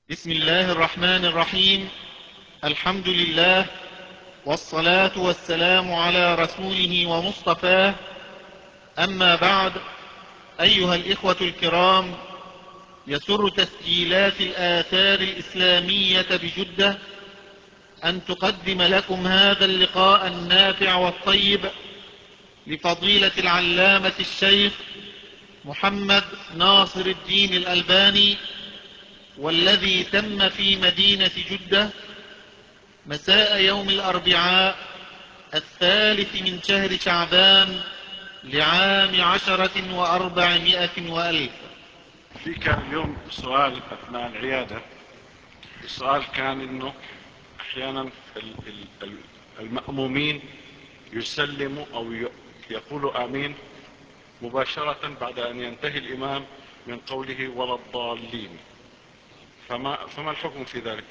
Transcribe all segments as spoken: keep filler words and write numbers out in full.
بسم الله الرحمن الرحيم. الحمد لله، والصلاة والسلام على رسوله ومصطفاه. أما بعد، أيها الإخوة الكرام، يسر تسجيلات الآثار الإسلامية بجدة أن تقدم لكم هذا اللقاء النافع والطيب لفضيلة العلامة الشيخ محمد ناصر الدين الألباني، والذي تم في مدينة جدة مساء يوم الأربعاء الثالث من شهر شعبان لعام عشرة وأربعمائة وألف. في كان اليوم سؤال أثناء العيادة. السؤال كان إنه أحيانا المأمومين يسلموا أو يقولوا آمين مباشرة بعد أن ينتهي الإمام من قوله ولا الضالين، فما, فما الحكم في ذلك؟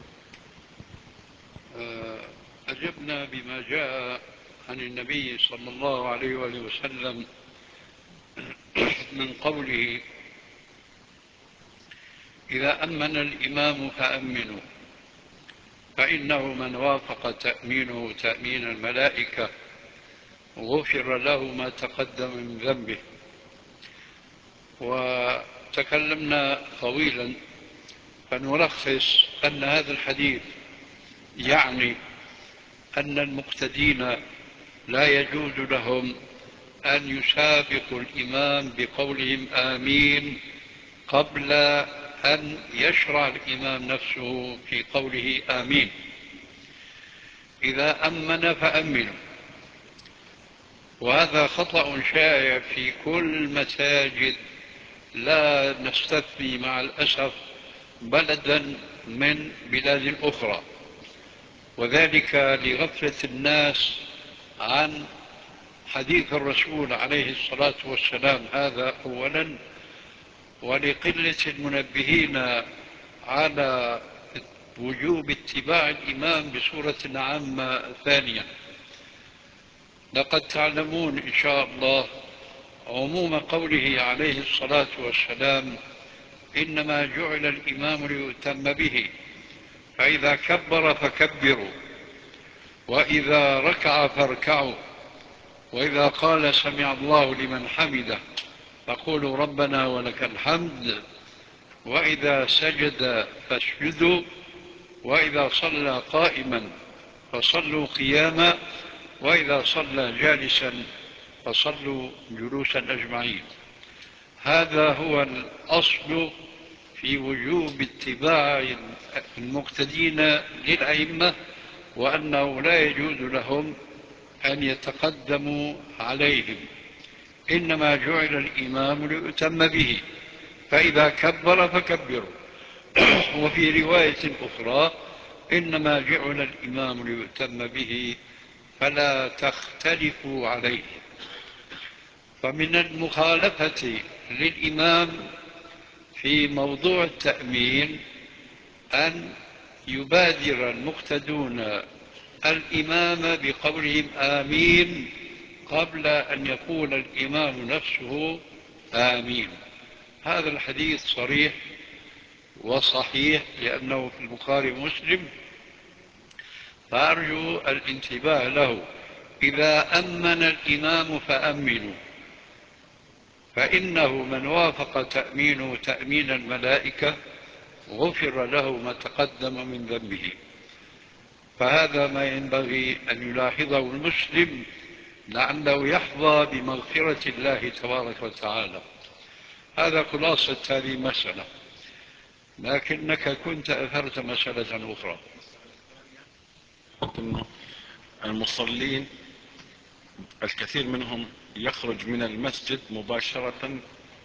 أجبنا بما جاء عن النبي صلى الله عليه وآله وسلم من قوله إذا أمن الإمام فأمنوا، فإنه من وافق تأمينه تأمين الملائكة غفر له ما تقدم من ذنبه. وتكلمنا طويلا فنلخص أن هذا الحديث يعني أن المقتدين لا يجوز لهم أن يسابقوا الإمام بقولهم آمين قبل أن يشرع الإمام نفسه في قوله آمين. إذا أمن فأمنوا، وهذا خطأ شائع في كل المساجد، لا نستثني مع الأسف بلدا من بلاد أخرى، وذلك لغفلة الناس عن حديث الرسول عليه الصلاة والسلام هذا أولا، ولقلة المنبهين على وجوب اتباع الإمام بصورة عامة ثانية. لقد تعلمون إن شاء الله عموم قوله عليه الصلاة والسلام إنما جعل الإمام ليؤتم به، فإذا كبر فكبروا، وإذا ركع فاركعوا، وإذا قال سمع الله لمن حمده فقولوا ربنا ولك الحمد، وإذا سجد فاسجدوا، وإذا صلى قائما فصلوا قياما، وإذا صلى جالسا فصلوا جلوسا أجمعين. هذا هو الأصل في وجوب اتباع المقتدين للأئمة، وأنه لا يجوز لهم أن يتقدموا عليهم، إنما جعل الإمام ليؤتم به، فإذا كبر فكبروا. وفي رواية أخرى إنما جعل الإمام ليؤتم به فلا تختلفوا عليه. فمن المخالفة للإمام في موضوع التأمين أن يبادر المقتدون الإمام بقولهم آمين قبل أن يقول الإمام نفسه آمين. هذا الحديث صريح وصحيح لأنه في البخاري ومسلم، فأرجو الانتباه له. إذا أمن الإمام فأمنوا، فإنه من وافق تأمينه تأمين الملائكة غفر له ما تقدم من ذنبه. فهذا ما ينبغي أن يلاحظه المسلم لعله يحظى بمغفرة الله تبارك وتعالى. هذا خلاصة هذه المسألة، لكنك كنت أثرت مسألة أخرى. المصلين الكثير منهم يخرج من المسجد مباشرة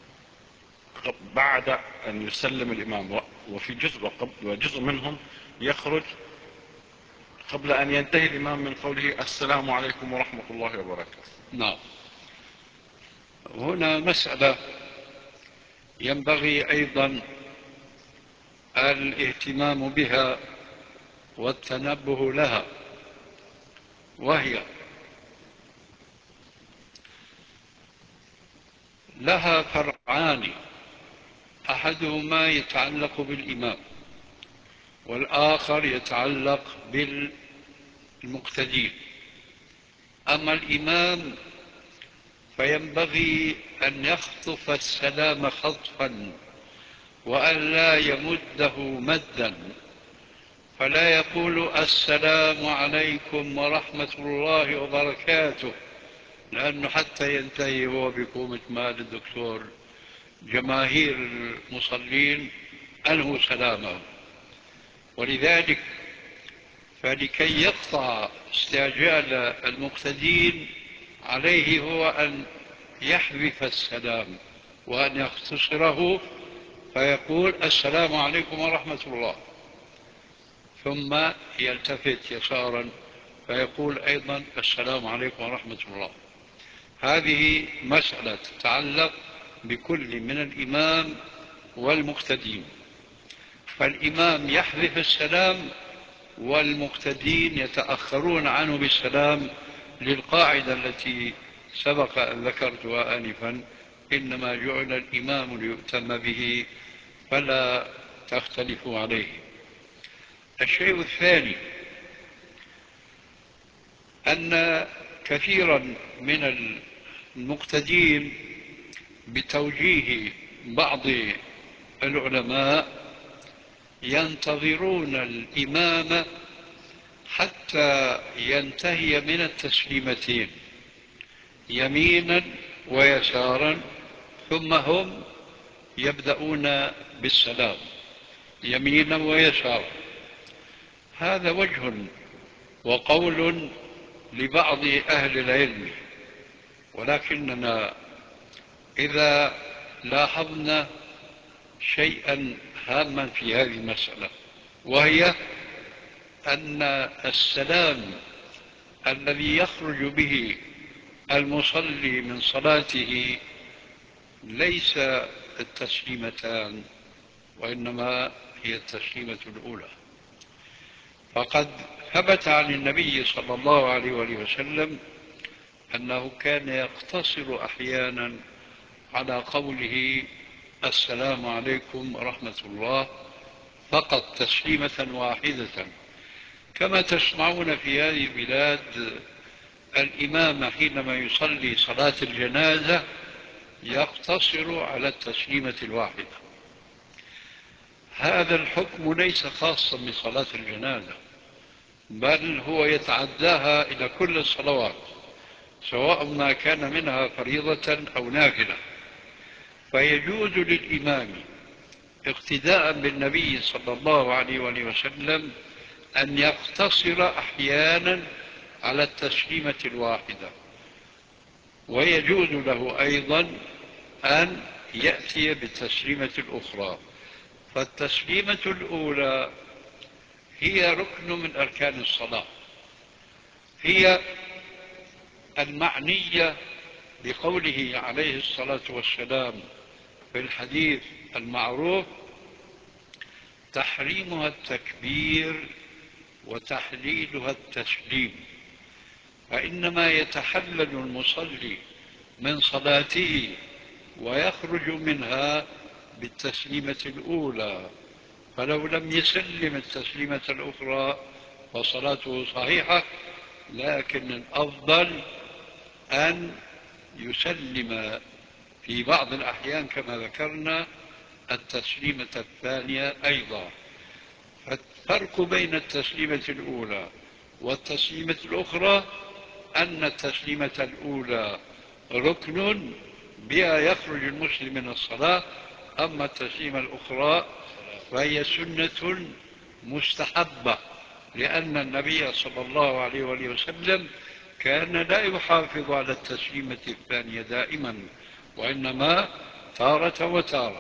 بعد أن يسلم الإمام، وفي جزء, وجزء منهم يخرج قبل أن ينتهي الإمام من قوله السلام عليكم ورحمة الله وبركاته. نعم، هنا مسألة ينبغي أيضا الاهتمام بها والتنبه لها، وهي لها فرعان، أحدهما يتعلق بالإمام والآخر يتعلق بالمقتدين. أما الإمام فينبغي أن يخطف السلام خطفا وأن لا يمده مدا، فلا يقول السلام عليكم ورحمة الله وبركاته، لأنه حتى ينتهي هو بقومة مال الدكتور جماهير المصلين أنهوا سلامه. ولذلك فلكي يقطع استعجال المقتدين عليه هو أن يحذف السلام وأن يختصره، فيقول السلام عليكم ورحمة الله، ثم يلتفت يسارا فيقول أيضا السلام عليكم ورحمة الله. هذه مسألة تتعلق بكل من الإمام والمقتدين، فالإمام يحذف السلام والمقتدين يتأخرون عنه بالسلام، للقاعدة التي سبق أن ذكرتها آنفا: إنما جعل الإمام ليؤتم به فلا تختلفوا عليه. الشيء الثاني أن كثيرا من المقتدين بتوجيه بعض العلماء ينتظرون الإمام حتى ينتهي من التسليمتين يمينا ويسارا، ثم هم يبدأون بالسلام يمينا ويسارا. هذا وجه وقول لبعض أهل العلم، ولكننا إذا لاحظنا شيئا هاما في هذه المسألة، وهي أن السلام الذي يخرج به المصلي من صلاته ليس التسليمتان، وإنما هي التسليمة الأولى. فقد ثبت عن النبي صلى الله عليه وسلم أنه كان يقتصر أحيانا على قوله السلام عليكم ورحمة الله فقط تسليمة واحدة، كما تسمعون في هذه البلاد الإمام حينما يصلي صلاة الجنازة يقتصر على التسليمة الواحدة. هذا الحكم ليس خاصا بصلاة الجنازة، بل هو يتعداها إلى كل الصلوات، سواء ما كان منها فريضة أو نافلة. فيجوز للإمام اقتداء بالنبي صلى الله عليه وسلم أن يقتصر أحيانا على التسليمة الواحدة، ويجوز له أيضا أن يأتي بالتسليمة الأخرى. فالتسليمة الأولى هي ركن من أركان الصلاة، هي المعنية بقوله عليه الصلاة والسلام في الحديث المعروف: تحريمها التكبير وتحليلها التسليم. فإنما يتحلل المصلي من صلاته ويخرج منها بالتسليمة الأولى، فلو لم يسلم التسليمة الأخرى فصلاته صحيحة، لكن الأفضل أن يسلم في بعض الأحيان كما ذكرنا التسليمة الثانية أيضا. فالفرق بين التسليمة الأولى والتسليمة الأخرى أن التسليمة الأولى ركن بها يخرج المسلم من الصلاة، أما التسليمة الأخرى فهي سنة مستحبة، لأن النبي صلى الله عليه وسلم كان لا يحافظ على التسليمة الثانية دائما، وإنما تارة وتارة.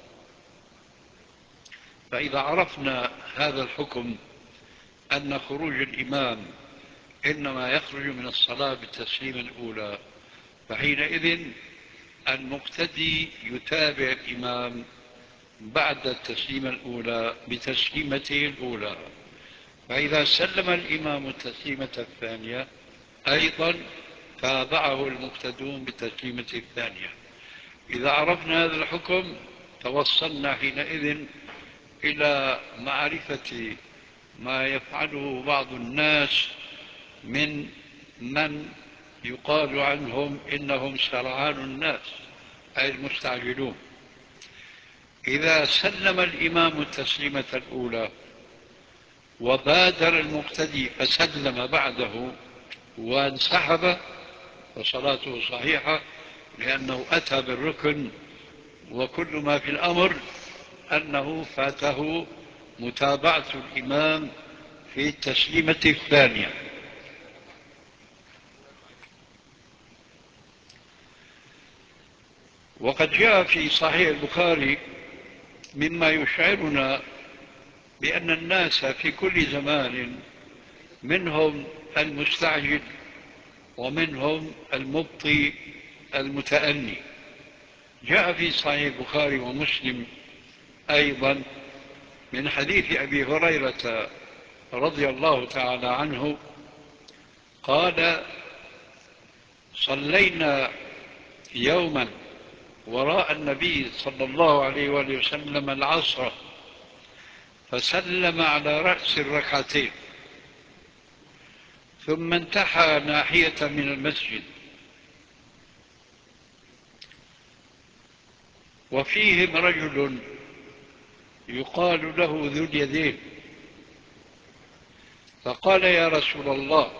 فإذا عرفنا هذا الحكم أن خروج الإمام إنما يخرج من الصلاة بالتسليمة الأولى، فحينئذ المقتدي يتابع الإمام بعد التسليمة الأولى بتسليمته الأولى، فإذا سلم الإمام التسليمة الثانية أيضا تابعه المقتدون بالتسليمة الثانية. إذا عرفنا هذا الحكم توصلنا حينئذ إلى معرفة ما يفعله بعض الناس من من يقال عنهم إنهم سرعان الناس، أي المستعجلون. إذا سلم الإمام التسليمة الأولى وبادر المقتدي فسلم بعده وانسحب فصلاته صحيحة، لأنه أتى بالركن، وكل ما في الأمر أنه فاته متابعة الإمام في التسليمة الثانية. وقد جاء في صحيح البخاري مما يشعرنا بأن الناس في كل زمان منهم المستعجل ومنهم المبطي المتأني. جاء في صحيح البخاري ومسلم أيضا من حديث أبي هريرة رضي الله تعالى عنه قال: صلينا يوما وراء النبي صلى الله عليه وآله وسلم العصر، فسلم على رأس الركعتين، ثم انتحى ناحية من المسجد، وفيهم رجل يقال له ذو اليدين، فقال: يا رسول الله،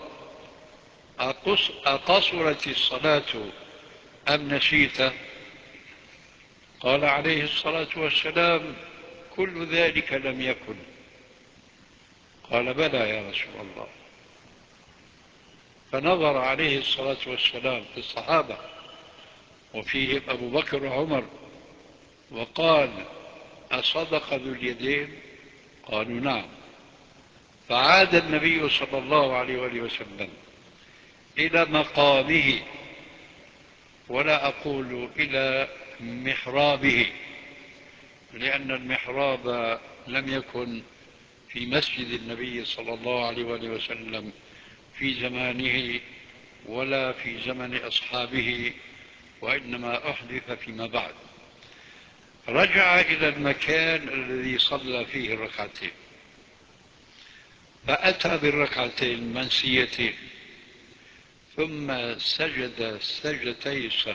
أقصرت الصلاة أم نسيت؟ قال عليه الصلاة والسلام: كل ذلك لم يكن. قال: بلى يا رسول الله. فنظر عليه الصلاة والسلام في الصحابة وفيهم أبو بكر وعمر وقال: أصدق ذو اليدين؟ قالوا: نعم. فعاد النبي صلى الله عليه وآله وسلم إلى مقامه، ولا أقول إلى محرابه، لأن المحراب لم يكن في مسجد النبي صلى الله عليه وآله وسلم في زمانه ولا في زمن أصحابه، وإنما أحدث فيما بعد. رجع إلى المكان الذي صلى فيه الركعتين، فأتى بالركعتين المنسيتين، ثم سجد سجدتي السهو.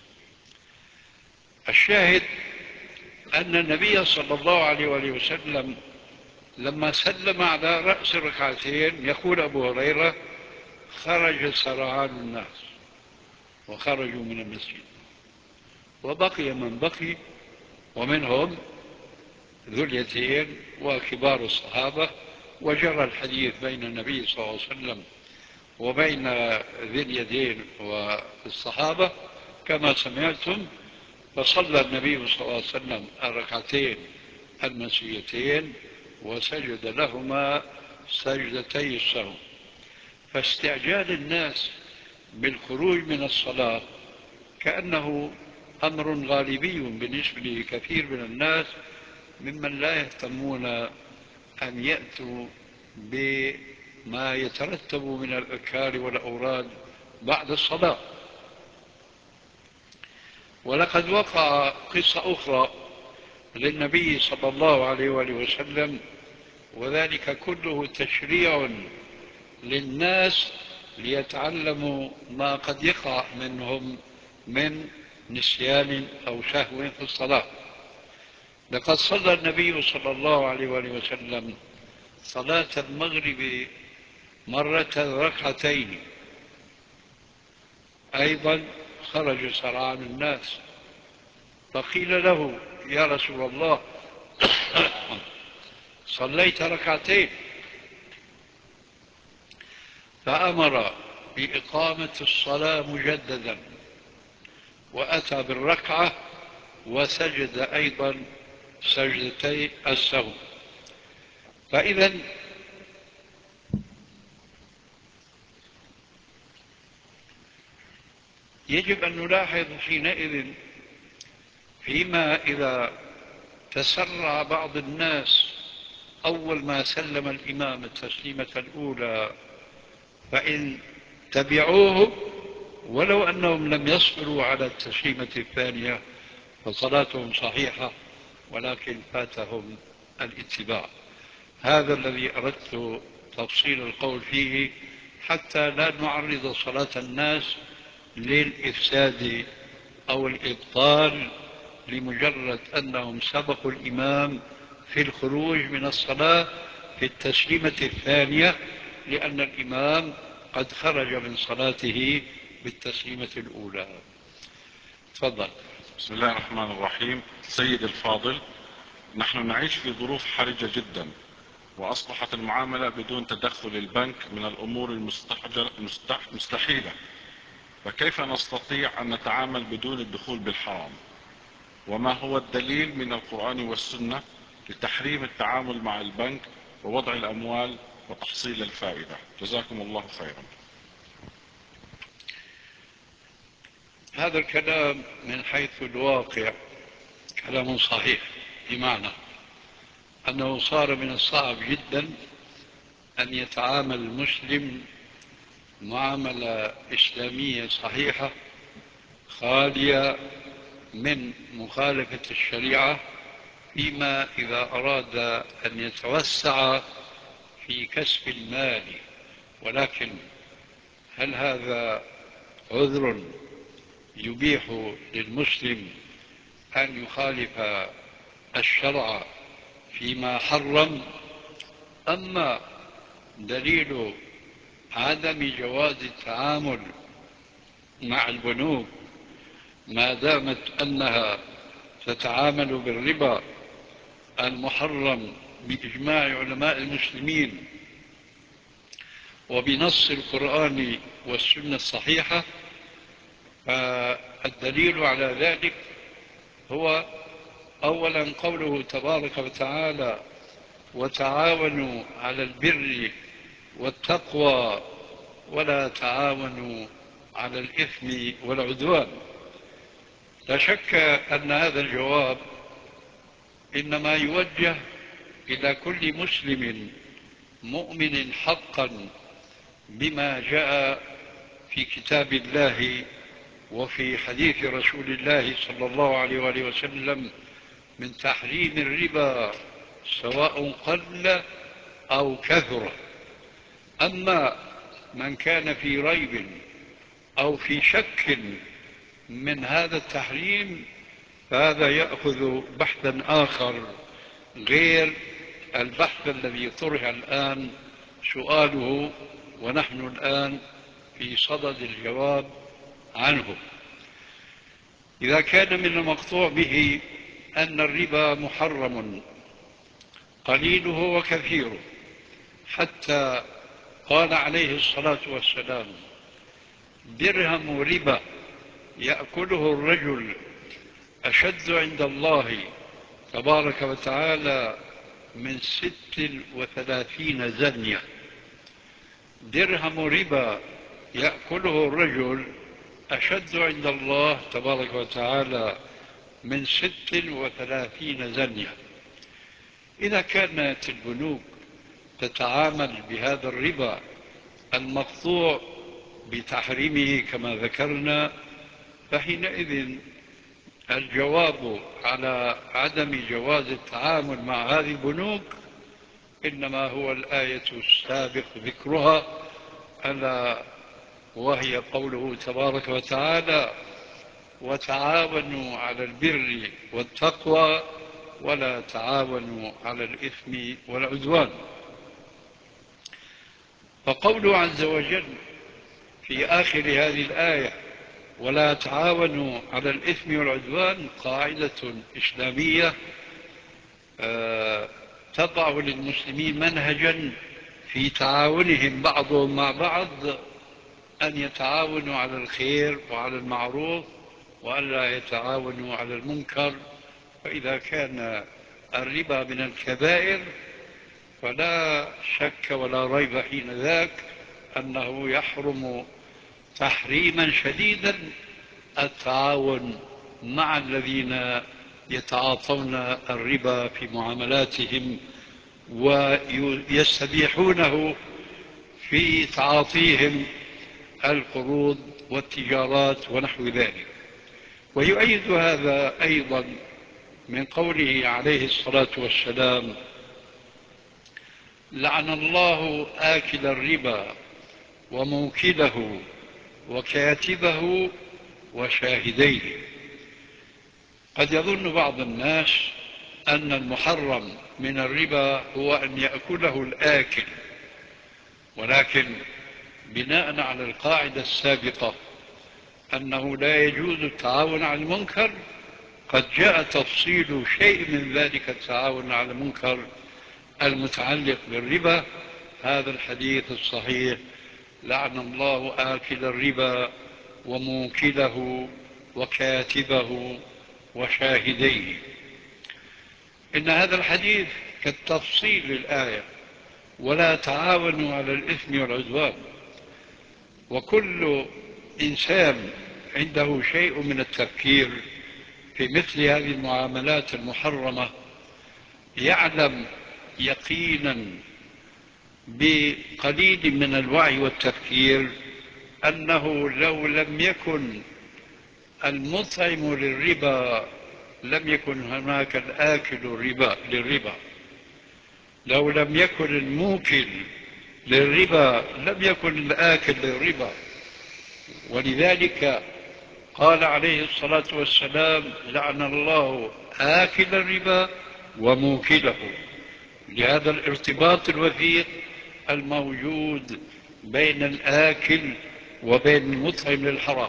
الشاهد أن النبي صلى الله عليه وآله وسلم لما سلم على رأس الركعتين، يقول أبو هريرة: خرج سرعان الناس وخرجوا من المسجد، وبقي من بقي، ومنهم ذو اليدين وكبار الصحابة. وجرى الحديث بين النبي صلى الله عليه وسلم وبين ذي اليدين والصحابة كما سمعتم. فصلى النبي صلى الله عليه وسلم الركعتين المنسيتين وسجد لهما سجدتي السهو. فاستعجال الناس بالخروج من الصلاة كأنه أمر غالبي بالنسبة لكثير من الناس ممن لا يهتمون أن يأتوا بما يترتب من الأذكار والأوراد بعد الصلاة. ولقد وقع قصة أخرى للنبي صلى الله عليه وآله وسلم، وذلك كله تشريع للناس ليتعلموا ما قد يقع منهم من نسيان أو سهو في الصلاة. لقد صلى النبي صلى الله عليه وآله وسلم صلاة المغرب مرة ركعتين، أيضا خرج سرعان الناس، فقيل له: يا رسول الله، صليت ركعتين؟ فأمر بإقامة الصلاة مجددا، وأتى بالركعة وسجد أيضا سجدتي السهو. فإذا يجب أن نلاحظ حينئذ فيما إذا تسرع بعض الناس أول ما سلم الإمام التسليمة الأولى، فإن تبعوه ولو أنهم لم يصبروا على التسليمة الثانية فصلاتهم صحيحة، ولكن فاتهم الاتباع. هذا الذي أردت تفصيل القول فيه حتى لا نعرض صلاة الناس للإفساد أو الإبطال لمجرد أنهم سبقوا الإمام في الخروج من الصلاة في التسليمة الثانية، لأن الإمام قد خرج من صلاته بالتسليمة الأولى. تفضل. بسم الله الرحمن الرحيم. سيد الفاضل، نحن نعيش في ظروف حرجة جدا، وأصبحت المعاملة بدون تدخل البنك من الأمور المستحيلة، فكيف نستطيع أن نتعامل بدون الدخول بالحرام؟ وما هو الدليل من القرآن والسنة لتحريم التعامل مع البنك ووضع الأموال وتحصيل الفائدة؟ جزاكم الله خيرا. هذا الكلام من حيث الواقع كلام صحيح، بمعنى أنه صار من الصعب جدا أن يتعامل المسلم معاملة إسلامية صحيحة خالية من مخالفة الشريعة، فيما إذا أراد أن يتوسع في كسب المال. ولكن هل هذا عذر يبيح للمسلم أن يخالف الشرع فيما حرم؟ أما دليل عدم جواز التعامل مع البنوك ما دامت أنها تتعامل بالربا المحرم بإجماع علماء المسلمين وبنص القرآن والسنة الصحيحة، فالدليل على ذلك هو أولا قوله تبارك وتعالى: وتعاونوا على البر والتقوى ولا تعاونوا على الإثم والعدوان. لا شك أن هذا الجواب إنما يوجه إلى كل مسلم مؤمن حقا بما جاء في كتاب الله وفي حديث رسول الله صلى الله عليه وآله وسلم من تحريم الربا سواء قل أو كثر. أما من كان في ريب أو في شك من هذا التحريم فهذا يأخذ بحثا آخر غير البحث الذي طرح الآن سؤاله، ونحن الآن في صدد الجواب عنه. إذا كان من المقطوع به أن الربا محرم قليله وكثيره، حتى قال عليه الصلاة والسلام: درهم ربا يأكله الرجل أشد عند الله تبارك وتعالى من ست وثلاثين زنية. درهم ربا يأكله الرجل أشد عند الله تبارك وتعالى من ست وثلاثين زنية. إذا كانت البنوك تتعامل بهذا الربا المقطوع بتحريمه كما ذكرنا، فحينئذ الجواب على عدم جواز التعامل مع هذه البنوك إنما هو الآية السابق ذكرها، ألا وهي قوله تبارك وتعالى: وتعاونوا على البر والتقوى ولا تعاونوا على الإثم والعدوان. فقوله عز وجل في آخر هذه الآية: ولا تعاونوا على الإثم والعدوان، قاعدة إسلامية تضع للمسلمين منهجا في تعاونهم بعضهم مع بعض أن يتعاونوا على الخير وعلى المعروف وألا يتعاونوا على المنكر. فإذا كان الربا من الكبائر فلا شك ولا ريب حين ذاك أنه يحرم تحريما شديدا التعاون مع الذين يتعاطون الربا في معاملاتهم ويستبيحونه في تعاطيهم القروض والتجارات ونحو ذلك. ويؤيد هذا أيضا من قوله عليه الصلاة والسلام لعن الله آكل الربا وموكله وكاتبه وشاهديه. قد يظن بعض الناس أن المحرم من الربا هو أن يأكله الآكل، ولكن بناء على القاعدة السابقة أنه لا يجوز التعاون على المنكر، قد جاء تفصيل شيء من ذلك التعاون على المنكر المتعلق بالربا. هذا الحديث الصحيح: لعن الله آكل الربا وموكله وكاتبه وشاهديه. إن هذا الحديث كالتفصيل للآية: ولا تعاونوا على الإثم والعدوان. وكل إنسان عنده شيء من التفكير في مثل هذه المعاملات المحرمة يعلم يقينا بقليل من الوعي والتفكير أنه لو لم يكن المطعم للربا لم يكن هناك الآكل الربا للربا، لو لم يكن الموكل للربا لم يكن الآكل للربا. ولذلك قال عليه الصلاة والسلام: لعن الله آكل الربا وموكله، لهذا الارتباط الوثيق الموجود بين الآكل وبين المطعم للحرام.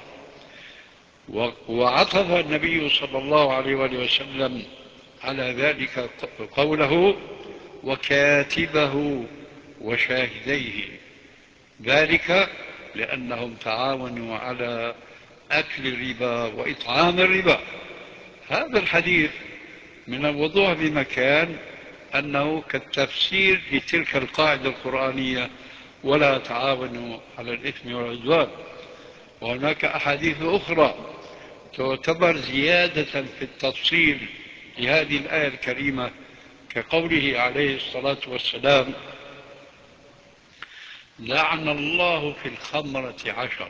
وعطف النبي صلى الله عليه وآله وسلم على ذلك قوله: وكاتبه وشاهديه، ذلك لأنهم تعاونوا على أكل الربا وإطعام الربا. هذا الحديث من الوضوح بمكان أنه كالتفسير لتلك القاعدة القرآنية: ولا تعاونوا على الإثم والعدوان. وهناك أحاديث أخرى تعتبر زيادة في التفصيل لهذه الآية الكريمة، كقوله عليه الصلاة والسلام: لعن الله في الخمرة عشر،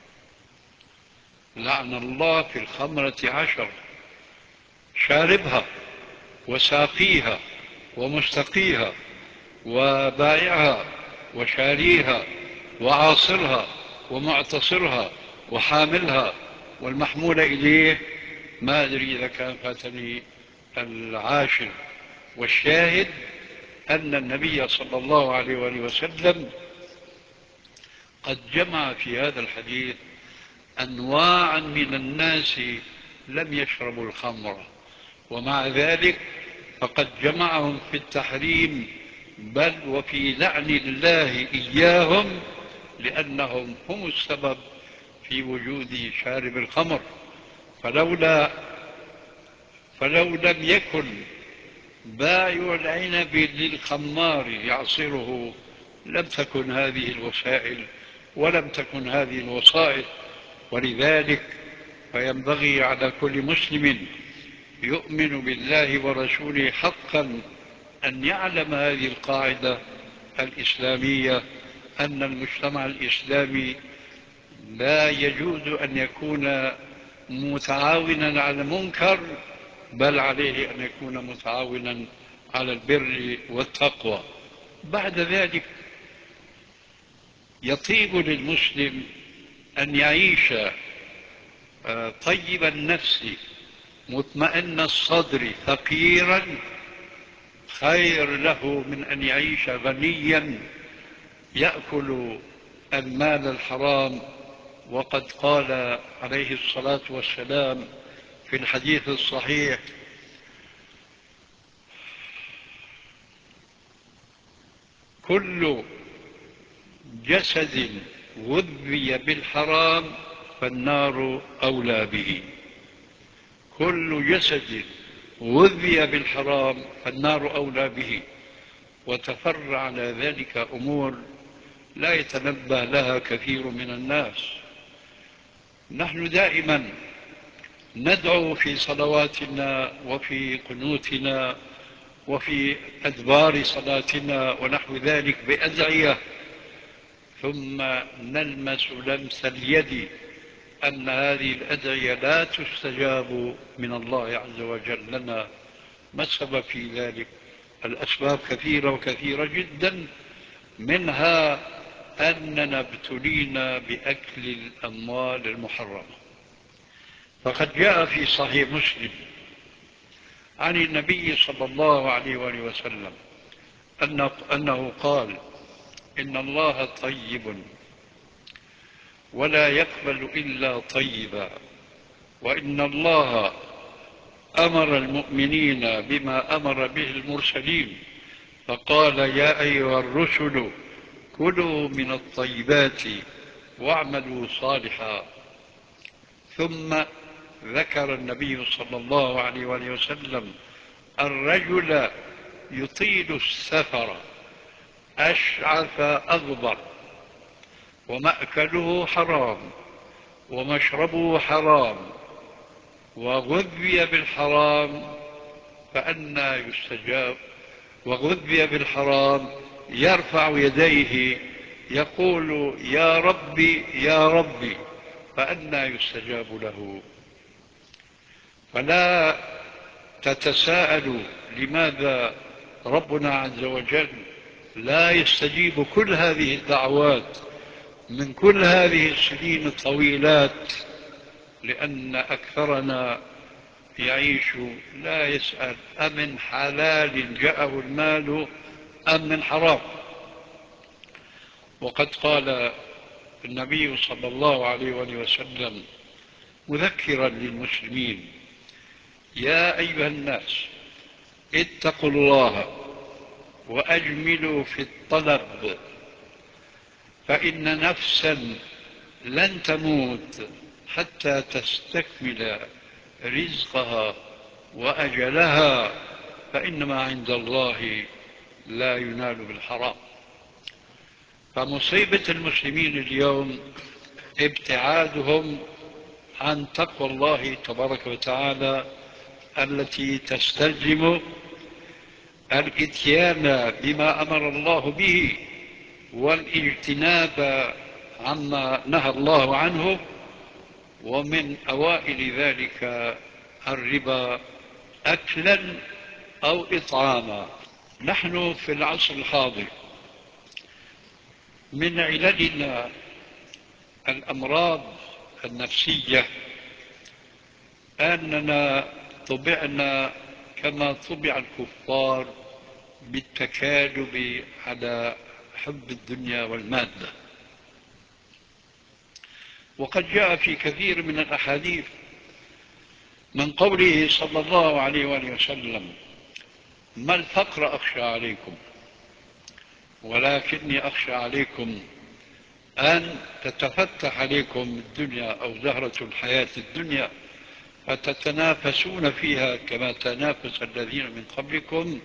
لعن الله في الخمرة عشر: شاربها وساقيها ومستقيها وبائعها وشاريها وعاصرها ومعتصرها وحاملها والمحمول إليه. ما أدري إذا كان فاتني العاشر. والشاهد أن النبي صلى الله عليه وآله وسلم قد جمع في هذا الحديث أنواعا من الناس لم يشربوا الخمر، ومع ذلك فقد جمعهم في التحريم، بل وفي لعن الله إياهم، لأنهم هم السبب في وجود شارب الخمر. فلولا فلو لم يكن بائع العنب للخمار يعصره لم تكن هذه الوسائل ولم تكن هذه الوسائط. ولذلك فينبغي على كل مسلم يؤمن بالله ورسوله حقا أن يعلم هذه القاعدة الإسلامية، أن المجتمع الإسلامي لا يجوز أن يكون متعاونا على المنكر، بل عليه أن يكون متعاونا على البر والتقوى. بعد ذلك يطيب للمسلم أن يعيش طيب النفس مطمئن الصدر فقيرا، خير له من أن يعيش غنيا يأكل المال الحرام. وقد قال عليه الصلاة والسلام في الحديث الصحيح: كل جسد غذي بالحرام فالنار أولى به، كل جسد غذي بالحرام فالنار أولى به. وتفرع على ذلك أمور لا يتنبه لها كثير من الناس. نحن دائما ندعو في صلواتنا وفي قنوتنا وفي أدبار صلاتنا ونحو ذلك بأدعية، ثم نلمس لمس اليد أن هذه الأدعية لا تستجاب من الله عز وجل لنا. ما السبب في ذلك؟ الأسباب كثيرة وكثيرة جدا، منها أننا ابتلينا بأكل الأموال المحرمة. فقد جاء في صحيح مسلم عن النبي صلى الله عليه وآله وسلم أنه قال: إن الله طيب ولا يقبل إلا طيبا، وإن الله أمر المؤمنين بما أمر به المرسلين، فقال: يا أيها الرسل كلوا من الطيبات واعملوا صالحا. ثم ذكر النبي صلى الله عليه وآله وسلم الرجل يطيل السفر أشعث أغبر ومأكله حرام ومشربه حرام وغذي بالحرام، فأنى يستجاب؟ وغذي بالحرام يرفع يديه يقول: يا ربي يا ربي، فأنى يستجاب له؟ فلا تتساءلوا لماذا ربنا عز وجل لا يستجيب كل هذه الدعوات من كل هذه السنين الطويلات، لأن أكثرنا يعيش لا يسأل أمن حلال جاءه المال أم من حرام. وقد قال النبي صلى الله عليه وآله وسلم مذكرا للمسلمين: يا أيها الناس اتقوا الله وأجملوا في الطلب، فإن نفسا لن تموت حتى تستكمل رزقها وأجلها، فإنما عند الله لا ينال بالحرام. فمصيبة المسلمين اليوم ابتعادهم عن تقوى الله تبارك وتعالى التي تستلزم الاتيان بما أمر الله به والاجتناب عما نهى الله عنه، ومن أوائل ذلك الربا أكلا أو إطعاما. نحن في العصر الحاضر من عللنا الأمراض النفسية أننا طبعنا كما طبع الكفار بالتكالب على حب الدنيا والمادة. وقد جاء في كثير من الأحاديث من قوله صلى الله عليه وآله وسلم: ما الفقر أخشى عليكم، ولكني أخشى عليكم أن تتفتح عليكم الدنيا أو زهرة الحياة الدنيا فتتنافسون فيها كما تنافس الذين من قبلكم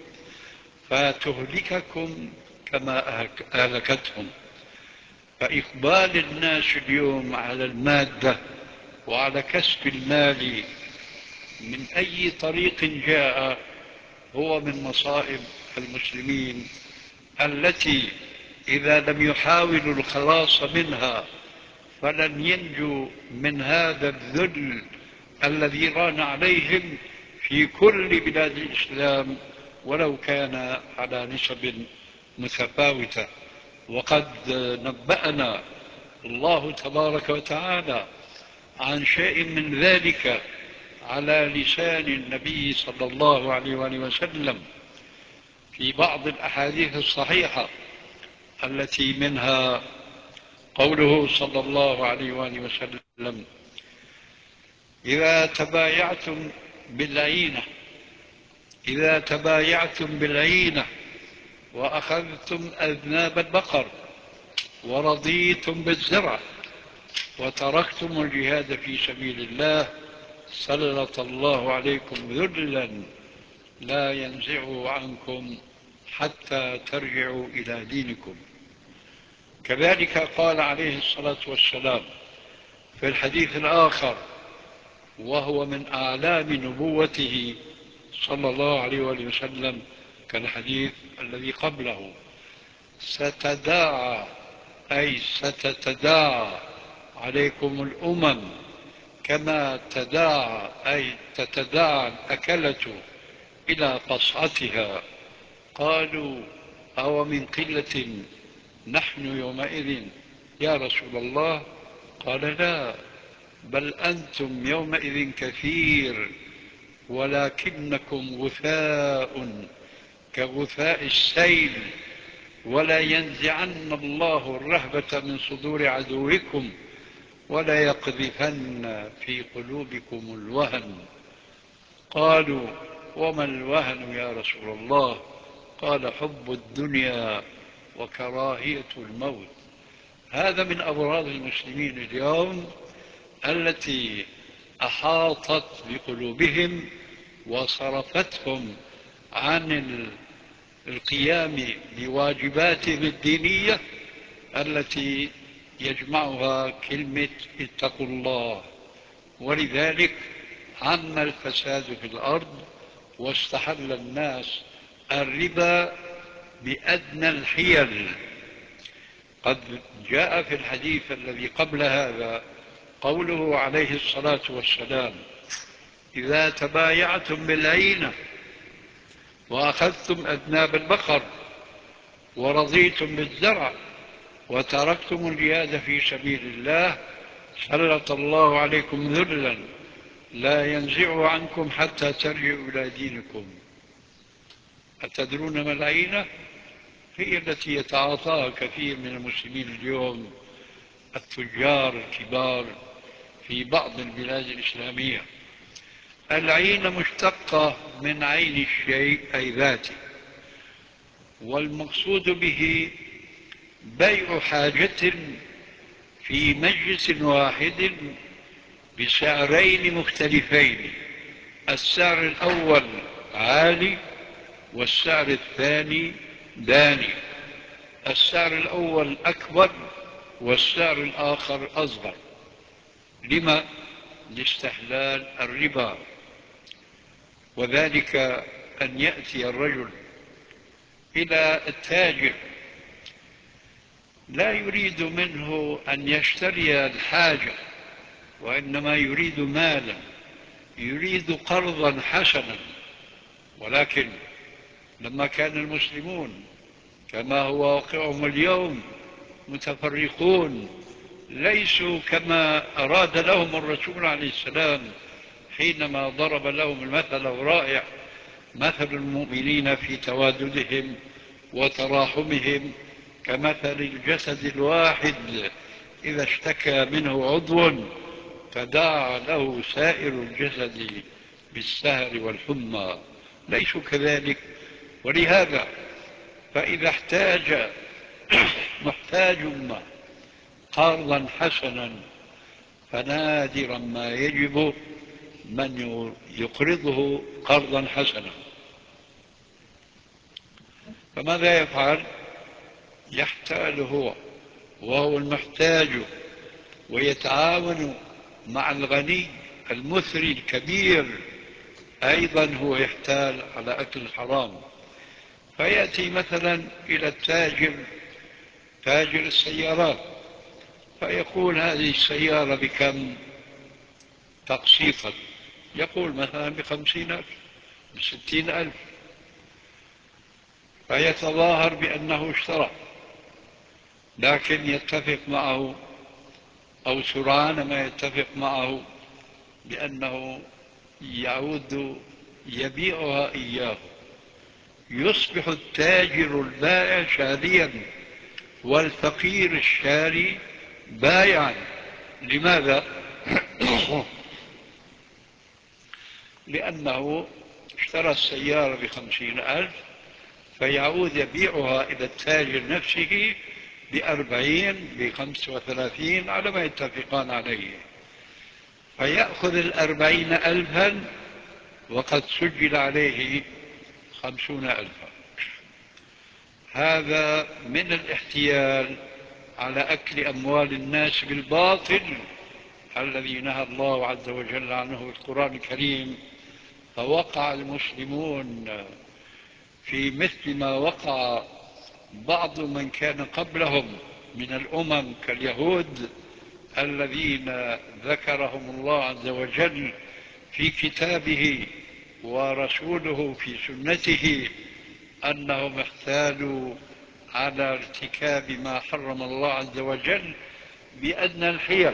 فتهلككم كما أهلكتهم. فإقبال الناس اليوم على المادة وعلى كسب المال من أي طريق جاء هو من مصائب المسلمين، التي إذا لم يحاولوا الخلاص منها فلن ينجوا من هذا الذل الذي ران عليهم في كل بلاد الإسلام ولو كان على نسب متفاوتة. وقد نبأنا الله تبارك وتعالى عن شيء من ذلك على لسان النبي صلى الله عليه وآله وسلم في بعض الأحاديث الصحيحة، التي منها قوله صلى الله عليه وآله وسلم: إذا تبايعتم بالعينة إذا تبايعتم بالعينة وأخذتم أذناب البقر ورضيتم بالزرع وتركتم الجهاد في سبيل الله سلط الله عليكم ذلا لا ينزعه عنكم حتى ترجعوا إلى دينكم. كذلك قال عليه الصلاة والسلام في الحديث الآخر، وهو من أعلام نبوته صلى الله عليه وآله وسلم كالحديث الذي قبله: ستداعى أي ستتداعى عليكم الأمم كما تداعى أي تتداعى الأكلة إلى قصعتها. قالوا أو من قلة نحن يومئذ يا رسول الله؟ قال لا، بل أنتم يومئذ كثير ولكنكم غثاء كغثاء السيل، ولا ينزعن الله الرهبة من صدور عدوكم ولا يقذفن في قلوبكم الوهن. قالوا وما الوهن يا رسول الله؟ قال حب الدنيا وكراهية الموت. هذا من أمراض المسلمين اليوم التي أحاطت بقلوبهم وصرفتهم عن القيام بواجباتهم الدينية التي يجمعها كلمة اتقوا الله. ولذلك عم الفساد في الأرض واستحل الناس الربا بأدنى الحيل. قد جاء في الحديث الذي قبل هذا قوله عليه الصلاة والسلام إذا تبايعتم بالعينة وأخذتم أذناب البقر ورضيتم بالزرع وتركتم الجهاد في سبيل الله سلط الله عليكم ذلا لا ينزعه عنكم حتى ترجعوا إلى دينكم. أتدرون ما العينة؟ هي التي يتعاطاها كثير من المسلمين اليوم، التجار الكبار في بعض البلاد الإسلامية. العين مشتقة من عين الشيء أي ذاته، والمقصود به بيع حاجة في مجلس واحد بسعرين مختلفين، السعر الأول عالي والسعر الثاني داني، السعر الأول أكبر والسعر الآخر أصغر. لما؟ لاستحلال الربا. وذلك أن يأتي الرجل إلى التاجر لا يريد منه أن يشتري الحاجة، وإنما يريد مالا، يريد قرضا حسنا. ولكن لما كان المسلمون كما هو واقعهم اليوم متفرقون، ليسوا كما أراد لهم الرسول عليه السلام حينما ضرب لهم المثل الرائع، مثل المؤمنين في تواددهم وتراحمهم كمثل الجسد الواحد إذا اشتكى منه عضو تداعى له سائر الجسد بالسهر والحمى. ليسوا كذلك. ولهذا فإذا احتاج محتاج ما قرضا حسنا فنادرا ما يجب من يقرضه قرضا حسنا. فماذا يفعل؟ يحتال هو وهو المحتاج ويتعاون مع الغني المثري الكبير، أيضا هو يحتال على أكل الحرام. فيأتي مثلا إلى التاجر تاجر السيارات فيقول هذه السيارة بكم تقسيطا؟ يقول مثلا بخمسين ألف بستين ألف، فيتظاهر بأنه اشترى، لكن يتفق معه أو سرعان ما يتفق معه بأنه يعود يبيعها إياه. يصبح التاجر البائع شاريا والفقير الشاري بايعا. لماذا؟ لأنه اشترى السيارة بخمسين ألف فيعود يبيعها إلى التاجر نفسه بأربعين بخمسة وثلاثين على ما يتفقان عليه، فيأخذ الأربعين ألفا وقد سجل عليه خمسون ألفا. هذا من الاحتيال على أكل أموال الناس بالباطل الذي نهى الله عز وجل عنه في القرآن الكريم. فوقع المسلمون في مثل ما وقع بعض من كان قبلهم من الأمم كاليهود الذين ذكرهم الله عز وجل في كتابه ورسوله في سنته أنهم احتالوا على ارتكاب ما حرم الله عز وجل بأدنى الحيل.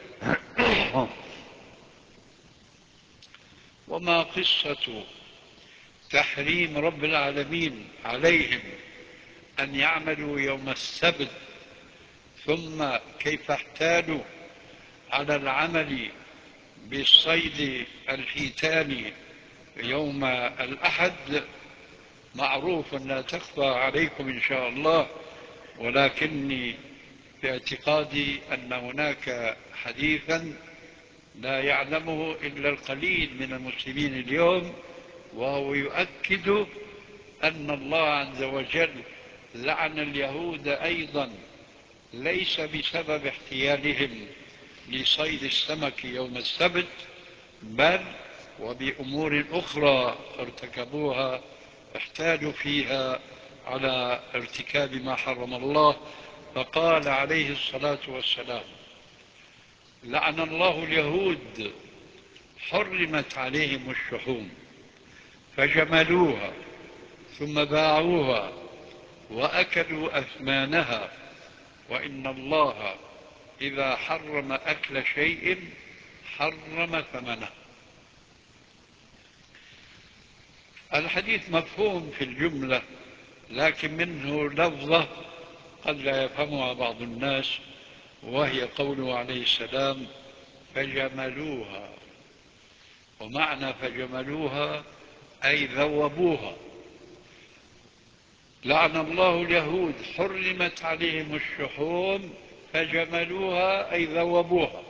وما قصة تحريم رب العالمين عليهم أن يعملوا يوم السبت، ثم كيف احتالوا على العمل بالصيد الحيتان يوم الأحد، معروف لا تخفى عليكم إن شاء الله، ولكني باعتقادي أن هناك حديثا لا يعلمه إلا القليل من المسلمين اليوم، وهو يؤكد أن الله عز وجل لعن اليهود أيضا، ليس بسبب احتيالهم لصيد السمك يوم السبت، بل وبأمور أخرى ارتكبوها احتالوا فيها على ارتكاب ما حرم الله. فقال عليه الصلاة والسلام: لعن الله اليهود حرمت عليهم الشحوم فجملوها ثم باعوها وأكلوا أثمانها، وإن الله إذا حرم أكل شيء حرم ثمنه. الحديث مفهوم في الجملة، لكن منه لفظة قد لا يفهمها بعض الناس، وهي قوله عليه السلام: فجملوها. ومعنى فجملوها أي ذوبوها. لعن الله اليهود حرمت عليهم الشحوم فجملوها أي ذوبوها.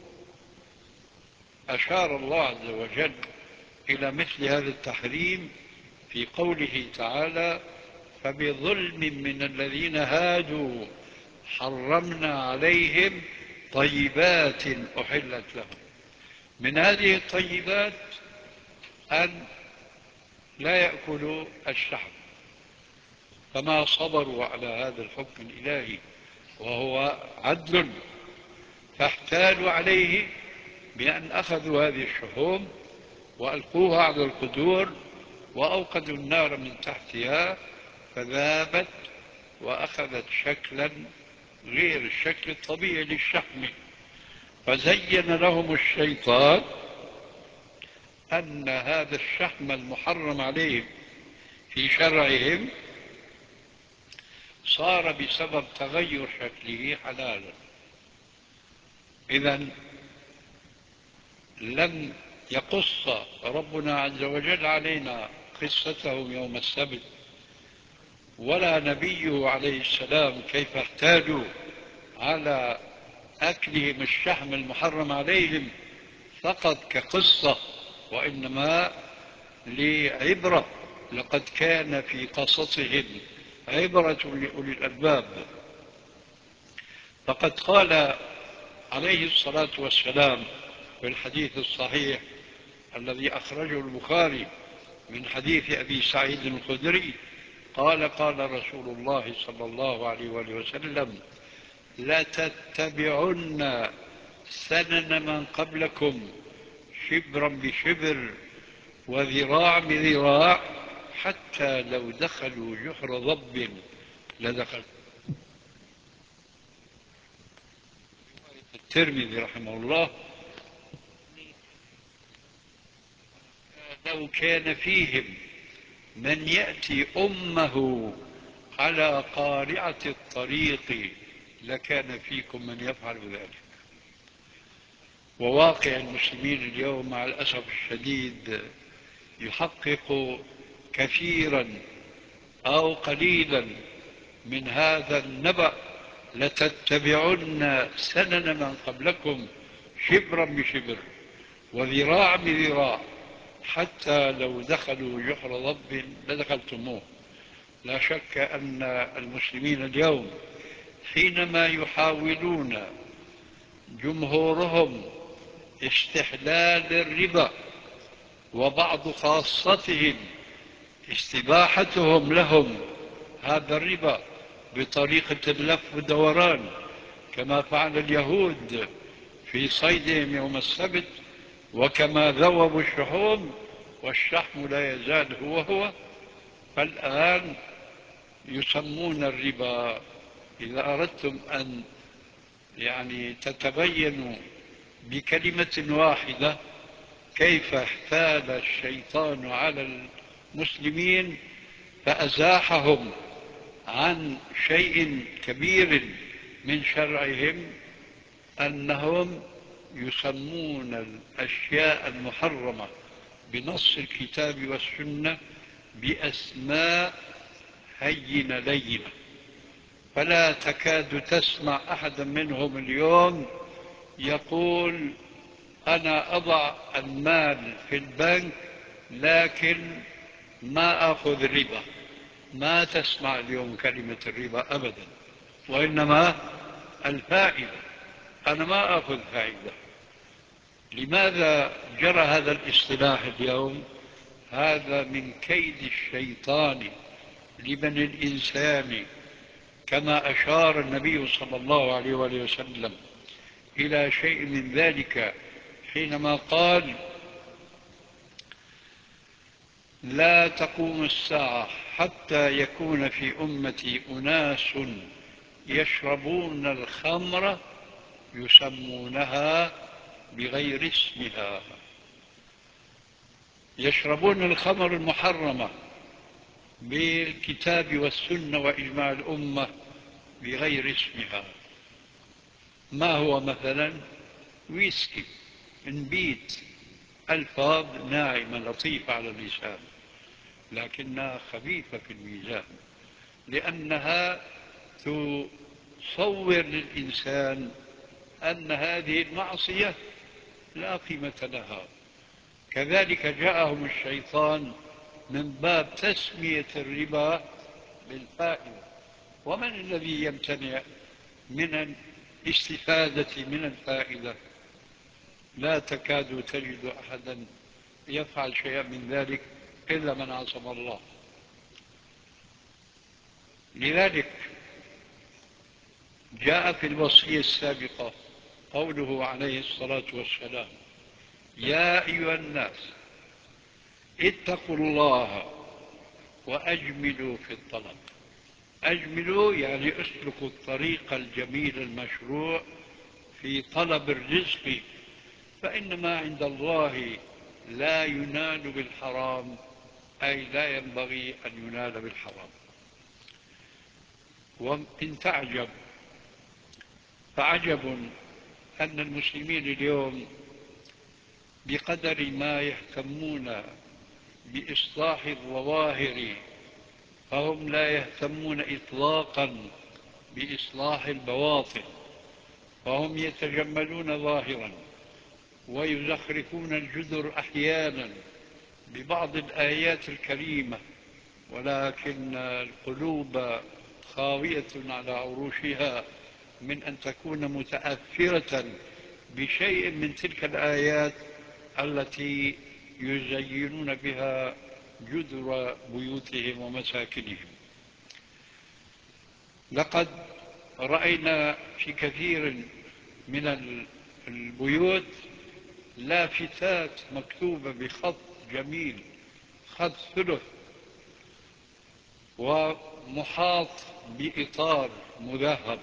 أشار الله عز وجل إلى مثل هذا التحريم في قوله تعالى: فبظلم من الذين هادوا حرمنا عليهم طيبات أحلت لهم. من هذه الطيبات أن لا يأكلوا الشحم، فما صبروا على هذا الحكم الإلهي وهو عدل، فاحتالوا عليه بأن أخذوا هذه الشحوم وألقوها على القدور وأوقدوا النار من تحتها فذابت وأخذت شكلا غير الشكل الطبيعي للشحم. فزين لهم الشيطان أن هذا الشحم المحرم عليهم في شرعهم صار بسبب تغير شكله حلالا. إذن لم يقص ربنا عز وجل علينا قصتهم يوم السبت، ولا نبيه عليه السلام كيف احتالوا على أكلهم الشحم المحرم عليهم فقط كقصة، وإنما لعبرة. لقد كان في قصصهم عبرة لأولي الألباب. فقد قال عليه الصلاة والسلام في الحديث الصحيح الذي أخرجه البخاري من حديث أبي سعيد الخدري قال: قال رسول الله صلى الله عليه وآله وسلم: لتتبعن سنن من قبلكم شبرا بشبر وذراع بذراع حتى لو دخلوا جحر ضب لدخل. الترمذي رحمه الله: لو كان فيهم من يأتي أمه على قارعة الطريق لكان فيكم من يفعل ذلك. وواقع المسلمين اليوم مع الأسف الشديد يحقق كثيرا أو قليلا من هذا النبأ: لتتبعن سنن من قبلكم شبرا بشبر وذراع بذراع حتى لو دخلوا جحر ضب لدخلتموه. لا شك أن المسلمين اليوم حينما يحاولون جمهورهم استحلال الربا وبعض خاصتهم استباحتهم لهم هذا الربا بطريقة اللف والدوران كما فعل اليهود في صيدهم يوم السبت، وكما ذوبوا الشحوم والشحم لا يزال هو هو، فالآن يسمون الربا. إذا أردتم أن يعني تتبينوا بكلمة واحدة كيف احتال الشيطان على المسلمين فأزاحهم عن شيء كبير من شرعهم، أنهم يسمون الأشياء المحرمة بنص الكتاب والسنة بأسماء هينة لينة، فلا تكاد تسمع أحدا منهم اليوم يقول أنا أضع المال في البنك لكن ما أخذ ربا. ما تسمع اليوم كلمة الربا أبدا، وإنما الفائدة. أنا ما أخذ فائدة. لماذا جرى هذا الاصطلاح اليوم؟ هذا من كيد الشيطان لبني الإنسان، كما أشار النبي صلى الله عليه وآله وسلم إلى شيء من ذلك حينما قال لا تقوم الساعة حتى يكون في أمتي أناس يشربون الخمر يسمونها بغير اسمها، يشربون الخمر المحرمة بالكتاب والسنة وإجماع الأمة بغير اسمها. ما هو مثلا؟ ويسكي، نبيت، ألفاظ ناعمة لطيفة على اللسان لكنها خبيثة في الميزان، لأنها تصور للإنسان أن هذه المعصية لا قيمة لها. كذلك جاءهم الشيطان من باب تسمية الربا بالفائدة. ومن الذي يمتنع من الاستفادة من الفائدة؟ لا تكاد تجد أحدا يفعل شيئا من ذلك إلا من عصم الله. لذلك جاء في الوصية السابقة قوله عليه الصلاة والسلام يا أيها الناس اتقوا الله وأجملوا في الطلب. أجملوا يعني اسلكوا الطريق الجميل المشروع في طلب الرزق، فإن ما عند الله لا ينال بالحرام، أي لا ينبغي أن ينال بالحرام. وإن تعجب فعجب أن المسلمين اليوم بقدر ما يهتمون بإصلاح الظواهر فهم لا يهتمون إطلاقا بإصلاح البواطن، فهم يتجملون ظاهرا ويزخرفون الجدر أحيانا ببعض الآيات الكريمة، ولكن القلوب خاوية على عروشها من أن تكون متأثرة بشيء من تلك الآيات التي يزينون بها جدر بيوتهم ومساكنهم. لقد رأينا في كثير من البيوت لافتات مكتوبة بخط جميل، خط ثلث، ومحاط بإطار مذهب،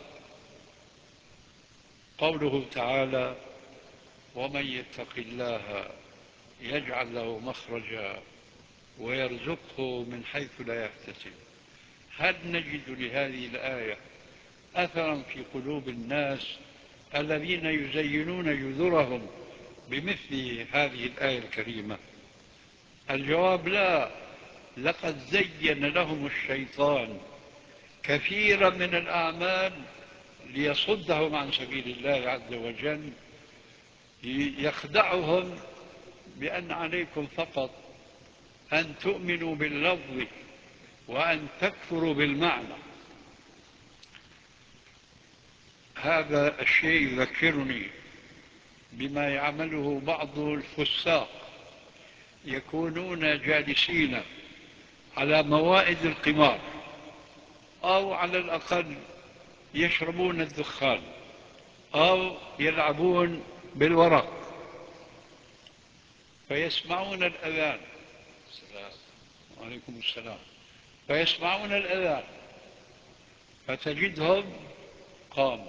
قوله تعالى ومن يتق الله يجعل له مخرجا ويرزقه من حيث لا يحتسب. هل نجد لهذه الآية أثرا في قلوب الناس الذين يزينون جذورهم بمثل هذه الآية الكريمة؟ الجواب لا. لقد زين لهم الشيطان كثيرا من الأعمال ليصدهم عن سبيل الله عز وجل، يخدعهم بأن عليكم فقط أن تؤمنوا باللفظ وأن تكفروا بالمعنى. هذا الشيء يذكرني بما يعمله بعض الفساق، يكونون جالسين على موائد القمار أو على الأقل يشربون الدخان أو يلعبون بالورق، فيسمعون الأذان. السلام عليكم السلام. فيسمعون الأذان فتجدهم قاموا.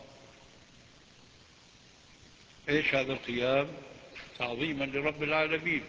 إيش هذا القيام؟ تعظيما لرب العالمين.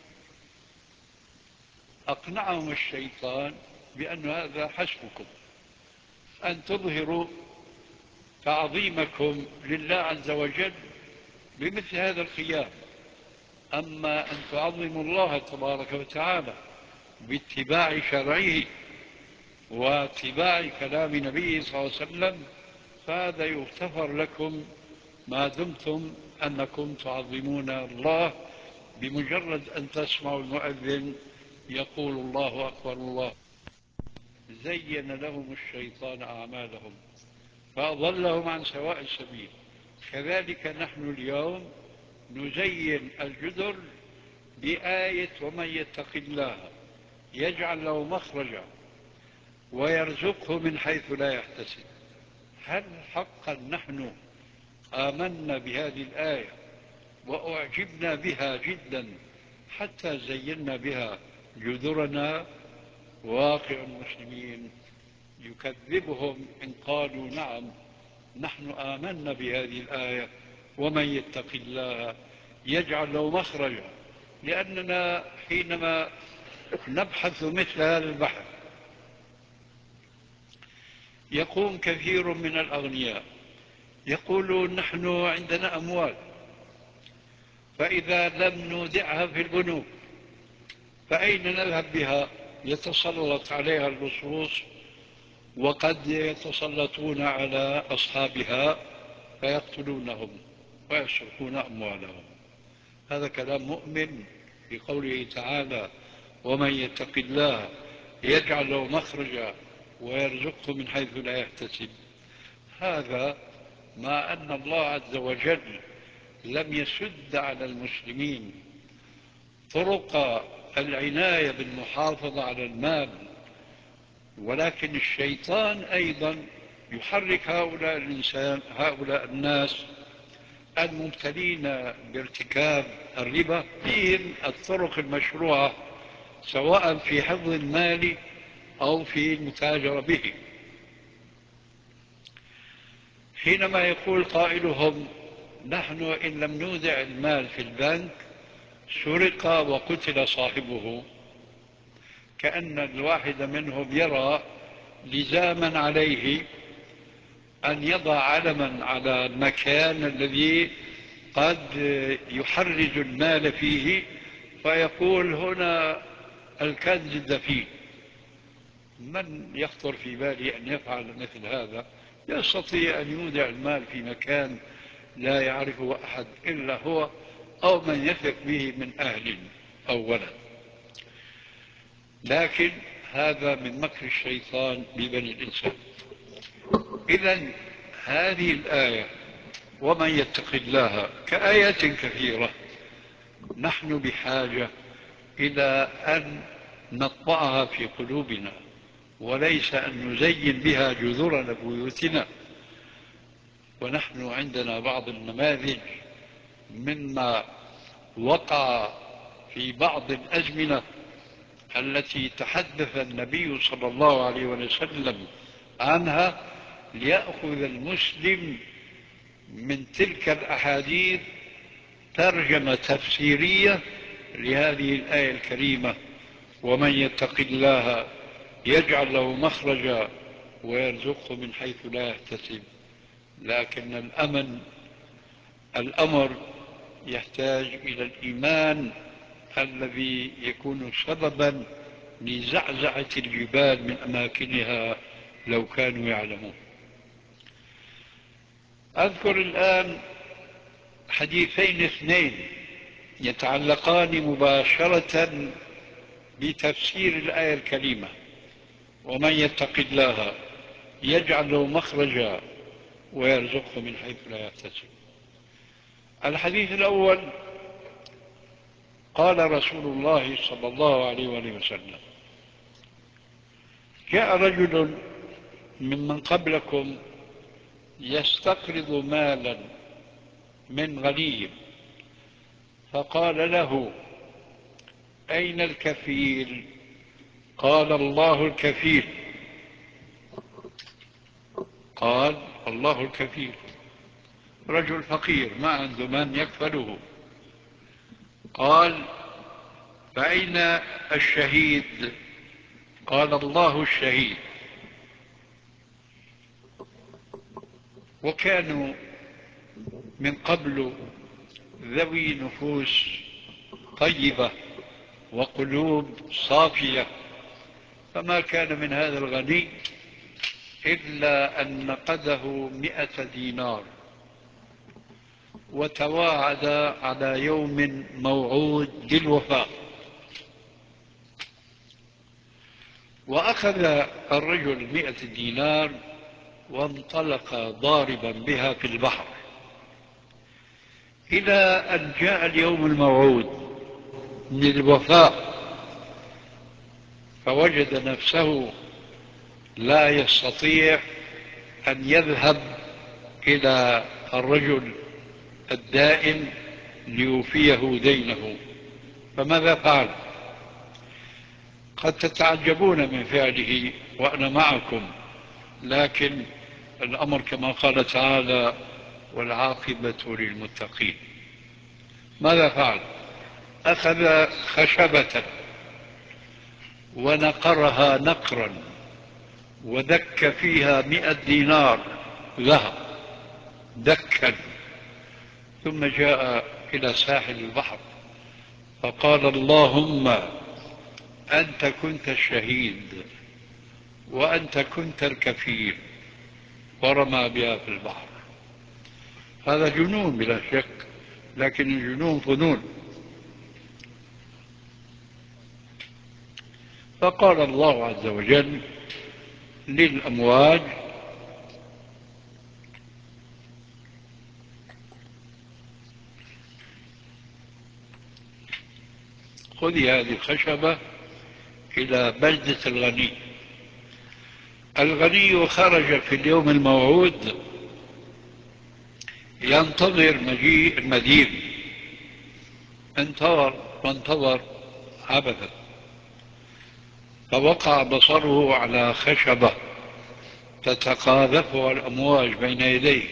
أقنعهم الشيطان بأن هذا حسبكم، أن تظهروا تعظيمكم لله عز وجل بمثل هذا القيام. أما أن تعظموا الله تبارك وتعالى باتباع شرعه واتباع كلام نبيه صلى الله عليه وسلم فهذا يغتفر لكم ما دمتم أنكم تعظمون الله بمجرد أن تسمعوا المؤذن يقول الله أكبر الله. زين لهم الشيطان أعمالهم فأضلهم عن سواء السبيل. كذلك نحن اليوم نزين الجدر بآية ومن يتق الله يجعل له مخرجا ويرزقه من حيث لا يحتسب. هل حقا نحن آمنا بهذه الآية وأعجبنا بها جدا حتى زينا بها جذرنا؟ واقع المسلمين يكذبهم إن قالوا نعم نحن آمنا بهذه الآية ومن يتق الله يجعل له مخرجا، لأننا حينما نبحث مثل هذا البحث يقوم كثير من الأغنياء يقولون نحن عندنا أموال، فإذا لم نودعها في البنوك فأين نذهب بها؟ يتسلط عليها اللصوص وقد يتسلطون على أصحابها فيقتلونهم ويسرقون أموالهم. هذا كلام مؤمن بقوله تعالى ومن يتق الله يجعل له مخرجا ويرزقه من حيث لا يحتسب. هذا مع أن الله عز وجل لم يسد على المسلمين طرق العناية بالمحافظة على المال، ولكن الشيطان أيضا يحرك هؤلاء الإنسان هؤلاء الناس المبتلين بارتكاب الربا فيهم الطرق المشروعة سواء في حفظ المال أو في المتاجرة به. حينما يقول قائلهم نحن إن لم نودع المال في البنك سرق وقتل صاحبه، كأن الواحد منهم يرى لزاما عليه أن يضع علما على المكان الذي قد يحرز المال فيه فيقول هنا الكنز الدفين. من يخطر في باله أن يفعل مثل هذا؟ يستطيع أن يودع المال في مكان لا يعرفه أحد إلا هو أو من يثق به من أهل أو ولد. لكن هذا من مكر الشيطان ببني الإنسان. إذن هذه الآية ومن يتق الله كآيات كثيرة نحن بحاجة إلى أن نطبعها في قلوبنا وليس أن نزين بها جذور بيوتنا. ونحن عندنا بعض النماذج مما وقع في بعض الأزمنة التي تحدث النبي صلى الله عليه وسلم عنها ليأخذ المسلم من تلك الأحاديث ترجمة تفسيرية لهذه الآية الكريمة ومن يتق الله يجعل له مخرجا ويرزقه من حيث لا يحتسب. لكن الأمن الأمر يحتاج إلى الإيمان الذي يكون سببا لزعزعة الجبال من أماكنها لو كانوا يعلمون. أذكر الآن حديثين اثنين يتعلقان مباشرة بتفسير الآية الكريمة ومن يتق الله يجعل له مخرجا ويرزقه من حيث لا يحتسب. الحديث الأول قال رسول الله صلى الله عليه وسلم جاء رجل ممن قبلكم يستقرض مالا من غني فقال له أين الكفيل قال الله الكفيل. قال الله الكفيل، رجل فقير ما عنده من يكفله. قال فأين الشهيد؟ قال الله الشهيد. وكانوا من قبل ذوي نفوس طيبة وقلوب صافية، فما كان من هذا الغني إلا أن نقده مئة دينار، وتواعد على يوم موعود للوفاء. وأخذ الرجل مئة دينار وانطلق ضاربا بها في البحر، إلى أن جاء اليوم الموعود للوفاء، فوجد نفسه لا يستطيع أن يذهب إلى الرجل الدائن ليوفيه دينه. فماذا فعل؟ قد تتعجبون من فعله وأنا معكم، لكن الأمر كما قال تعالى: والعاقبة للمتقين. ماذا فعل؟ أخذ خشبة ونقرها نقرا ودك فيها مئة دينار ذهب دكا، ثم جاء إلى ساحل البحر فقال: اللهم أنت كنت الشهيد وأنت كنت الكفيل، ورمى بها في البحر. هذا جنون بلا شك، لكن الجنون فنون. فقال الله عز وجل للأمواج: خذي هذه الخشبة إلى بلدة الغني. الغني خرج في اليوم الموعود ينتظر مجيء المدين، انتظر وانتظر عبثا، فوقع بصره على خشبة تتقاذفها الأمواج بين يديه،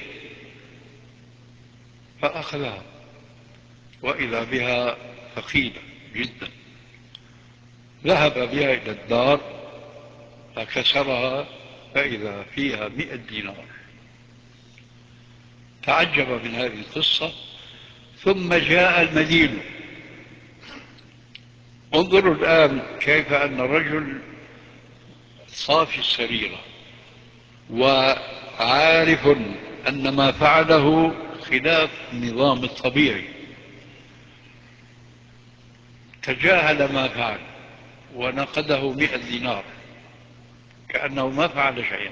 فأخذها وإذا بها ثقيلة جدا. ذهب بها إلى الدار فكسرها فإذا فيها مئة دينار. تعجب من هذه القصة، ثم جاء المدين. انظروا الآن كيف أن الرجل صافي السريرة وعارف أن ما فعله خلاف النظام الطبيعي، تجاهل ما فعل ونقده مئة دينار كأنه ما فعل شيئا.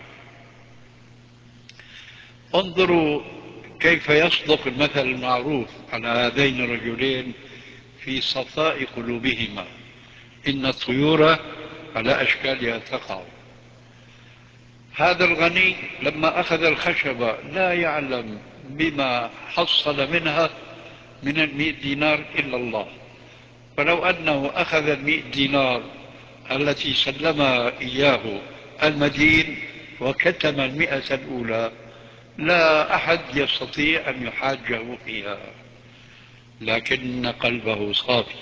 انظروا كيف يصدق المثل المعروف على هذين الرجلين في صفاء قلوبهما: إن الطيور على أشكالها تقع. هذا الغني لما أخذ الخشبة لا يعلم بما حصل منها من المئة دينار إلا الله، فلو أنه أخذ المئة دينار التي سلمها إياه المدين وكتم المئة الأولى لا أحد يستطيع أن يحاجه فيها، لكن قلبه صافي.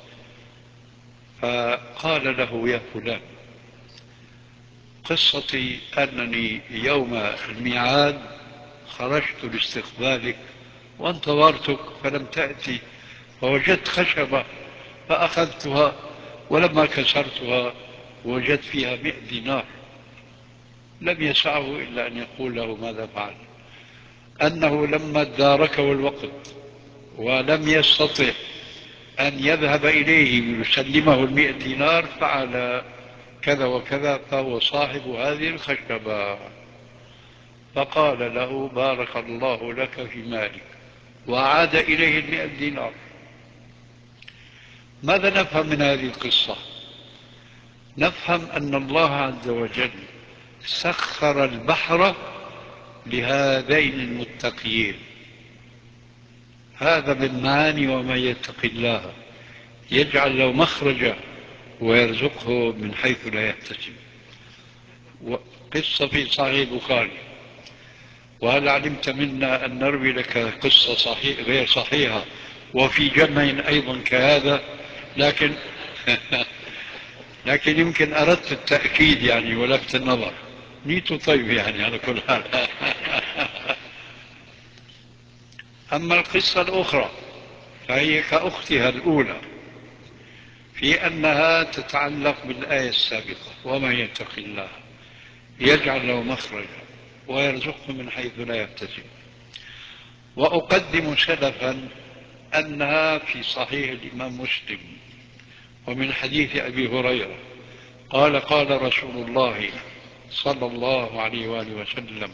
فقال له: يا فلان، قصتي أنني يوم الميعاد خرجت لاستقبالك وانتظرتك فلم تأتي، فوجدت خشبة فأخذتها، ولما كسرتها وجدت فيها مئة دينار. لم يسعه إلا أن يقول له ماذا فعل، أنه لما اداركه الوقت ولم يستطع أن يذهب إليه ويسلمه المئة دينار فعل كذا وكذا، فهو صاحب هذه الخشبة. فقال له: بارك الله لك في مالك، وعاد إليه المئة دينار. ماذا نفهم من هذه القصة؟ نفهم أن الله عز وجل سخر البحر لهذين المتقيين. هذا من معاني ومن يتق الله يجعل له مخرجا ويرزقه من حيث لا يحتسب. وقصة في صحيح البخاري. وهل علمت منا أن نروي لك قصة صحيح غير صحيحة وفي جمع أيضا كهذا؟ لكن لكن يمكن أردت التأكيد يعني ولفت النظر. نيت طيب يعني على كل حال. أما القصة الأخرى فهي كأختها الأولى في أنها تتعلق بالآية السابقة: ومن يتق الله يجعل له مخرجا ويرزقه من حيث لا يحتسب. وأقدم سلفا أنها في صحيح الإمام مسلم ومن حديث أبي هريرة قال: قال رسول الله صلى الله عليه وآله وسلم: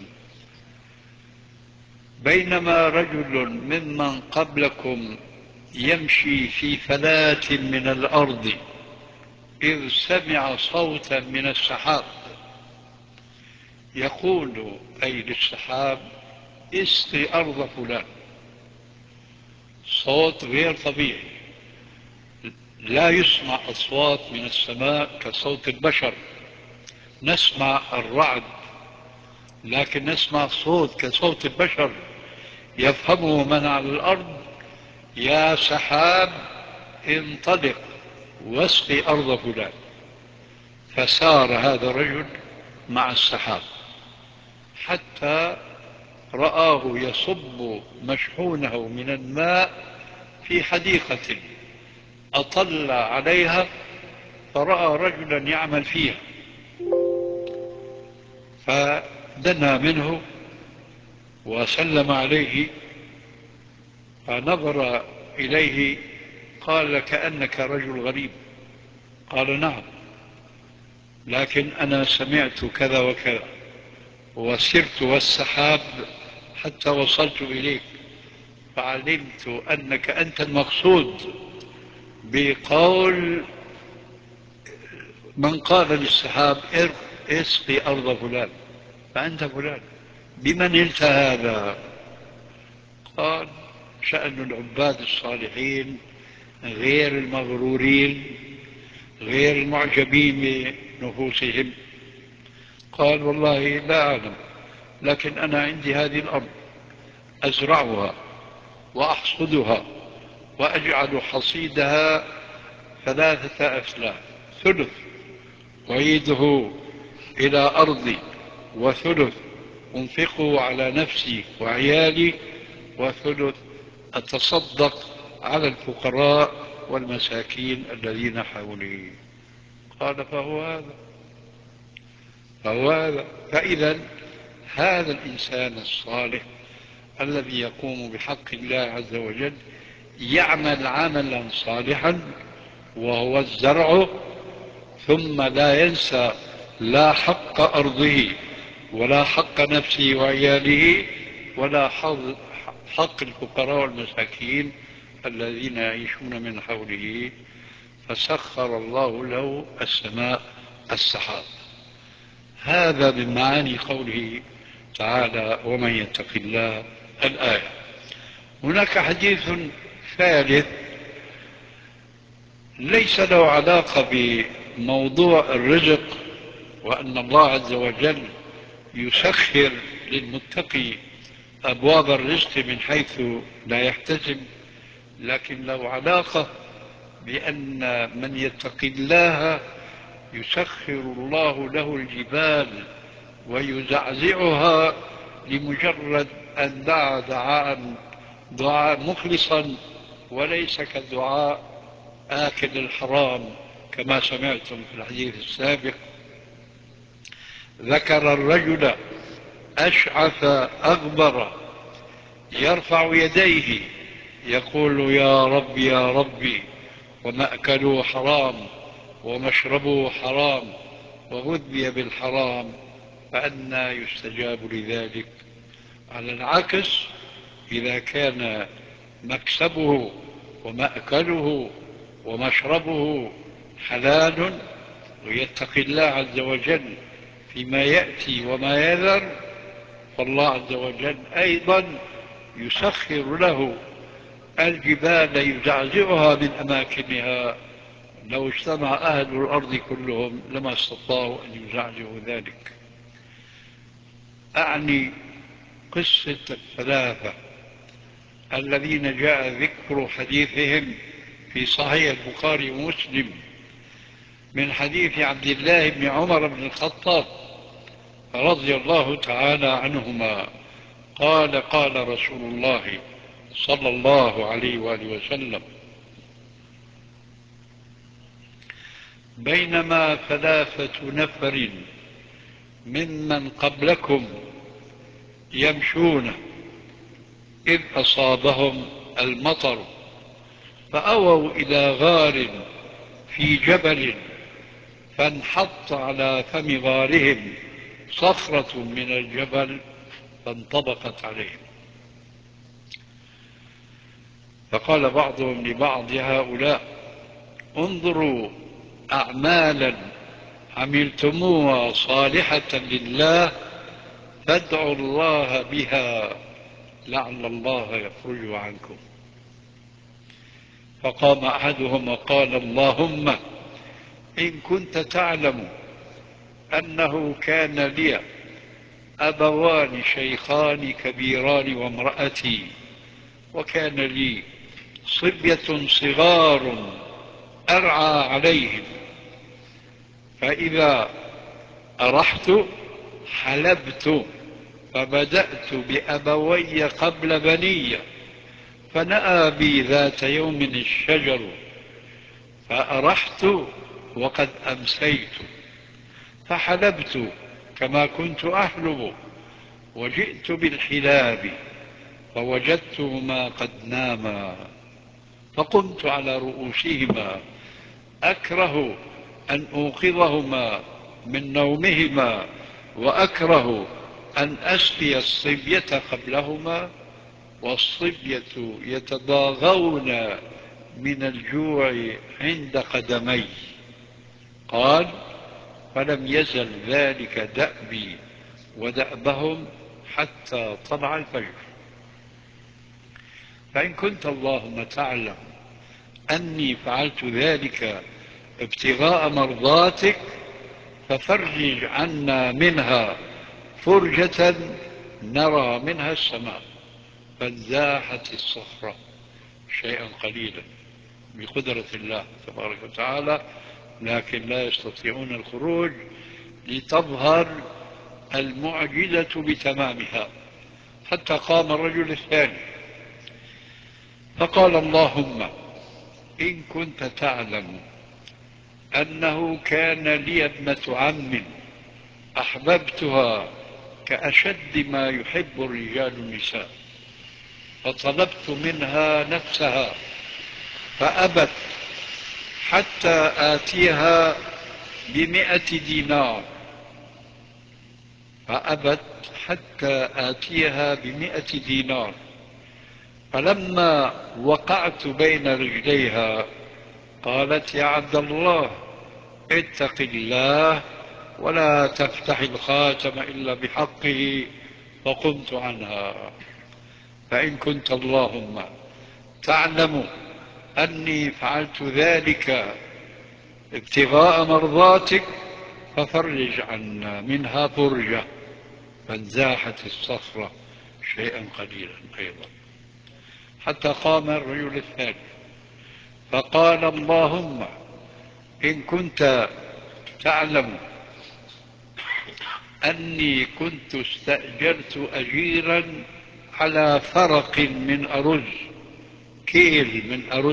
بينما رجل ممن قبلكم يمشي في فلاة من الأرض إذ سمع صوتا من السحاب يقول، أي للسحاب: اسقي أرض فلان. صوت غير طبيعي، لا يسمع أصوات من السماء كصوت البشر، نسمع الرعد لكن نسمع صوت كصوت البشر يفهمه من على الأرض: يا سحاب انطلق واسقي أرض فلان. فسار هذا الرجل مع السحاب حتى رآه يصب مشحونه من الماء في حديقة أطل عليها، فرأى رجلا يعمل فيها فدنا منه وسلم عليه، فنظر إليه قال: كأنك رجل غريب. قال: نعم، لكن أنا سمعت كذا وكذا وسرت والسحاب حتى وصلت إليك، فعلمت أنك أنت المقصود بقول من قال للسحاب اسقي أرض فلان، فأنت فلان. بمن نلت هذا؟ قال: شأن العباد الصالحين غير المغرورين غير المعجبين بنفوسهم. قال: والله لا أعلم، لكن أنا عندي هذه الأرض أزرعها وأحصدها وأجعل حصيدها ثلاثة أسلاف: ثلث أعيده إلى أرضي، وثلث أنفقه على نفسي وعيالي، وثلث أتصدق على الفقراء والمساكين الذين حولي. قال: فهو هذا فهو هذا فإذا هذا الإنسان الصالح الذي يقوم بحق الله عز وجل يعمل عملا صالحا وهو الزرع، ثم لا ينسى لا حق أرضه ولا حق نفسه وعياله ولا حق الفقراء والمساكين الذين يعيشون من حوله، فسخر الله له السماء السحاب. هذا من معاني قوله تعالى: ومن يتق الله، الآية. هناك حديث ثالث ليس له علاقة بموضوع الرزق، وأن الله عز وجل يسخر للمتقي أبواب الرزق من حيث لا يحتسب، لكن له علاقة بأن من يتقي الله يسخر الله له الجبال ويزعزعها لمجرد أن دعا دعاء دعاء مخلصا، وليس كالدعاء آكل الحرام كما سمعتم في الحديث السابق. ذكر الرجل أشعث أغبر يرفع يديه يقول: يا رب يا ربي، ومأكله حرام ومشربه حرام وغذي بالحرام، فأنى يستجاب لذلك؟ على العكس، إذا كان مكسبه ومأكله ومشربه حلال ويتقي الله عز وجل فيما يأتي وما يذر، فالله عز وجل أيضا يسخر له الجبال يزعزعها من أماكنها لو اجتمع أهل الأرض كلهم لما استطاعوا أن يزعزعوا ذلك. أعني قصة الثلاثة الذين جاء ذكر حديثهم في صحيح البخاري ومسلم من حديث عبد الله بن عمر بن الخطاب رضي الله تعالى عنهما قال قال رسول الله صلى الله عليه وآله وسلم: بينما ثلاثة نفر ممن قبلكم يمشون إذ أصابهم المطر فأووا إلى غار في جبل فانحط على فم غارهم صخرة من الجبل فانطبقت عليهم. فقال بعضهم لبعض هؤلاء: انظروا أعمالا عملتموها صالحة لله فادعوا الله بها لعل الله يفرج عنكم. فقام أحدهم وقال: اللهم إن كنت تعلم أنه كان لي أبوان شيخان كبيران وامرأتي وكان لي صبية صغار أرعى عليهم، فإذا أرحت حلبت فبدأت بأبوي قبل بني، فنأى بي ذات يوم الشجر فأرحت وقد أمسيت، فحلبت كما كنت أحلب، وجئت بالحلاب فوجدتهما قد ناما، فقمت على رؤوسهما أكره أن أوقظهما من نومهما، وأكره أن أسقي الصبية قبلهما، والصبية يتضاغون من الجوع عند قدمي. قال: فلم يزل ذلك دأبي ودأبهم حتى طلع الفجر. فإن كنت اللهم تعلم أني فعلت ذلك ابتغاء مرضاتك ففرج عنا منها فرجة نرى منها السماء. فانزاحت الصخرة شيئا قليلا بقدرة الله تبارك وتعالى، لكن لا يستطيعون الخروج لتظهر المعجزة بتمامها. حتى قام الرجل الثاني فقال: اللهم إن كنت تعلم أنه كان لي ابنة عم أحببتها كأشد ما يحب الرجال النساء، فطلبت منها نفسها فأبت حتى آتيها بمئة دينار فأبت حتى آتيها بمئة دينار فلما وقعت بين رجليها قالت: يا عبد الله اتق الله ولا تفتح الخاتم إلا بحقه، فقمت عنها. فإن كنت اللهم تعلم أني فعلت ذلك ابتغاء مرضاتك ففرج عنا منها فرجة. فانزاحت الصخرة شيئا قليلا أيضا حتى قام الرجل الثاني فقال: اللهم إن كنت تعلم أني كنت استأجرت أجيرا على فرق من أرز، كيل من أرز،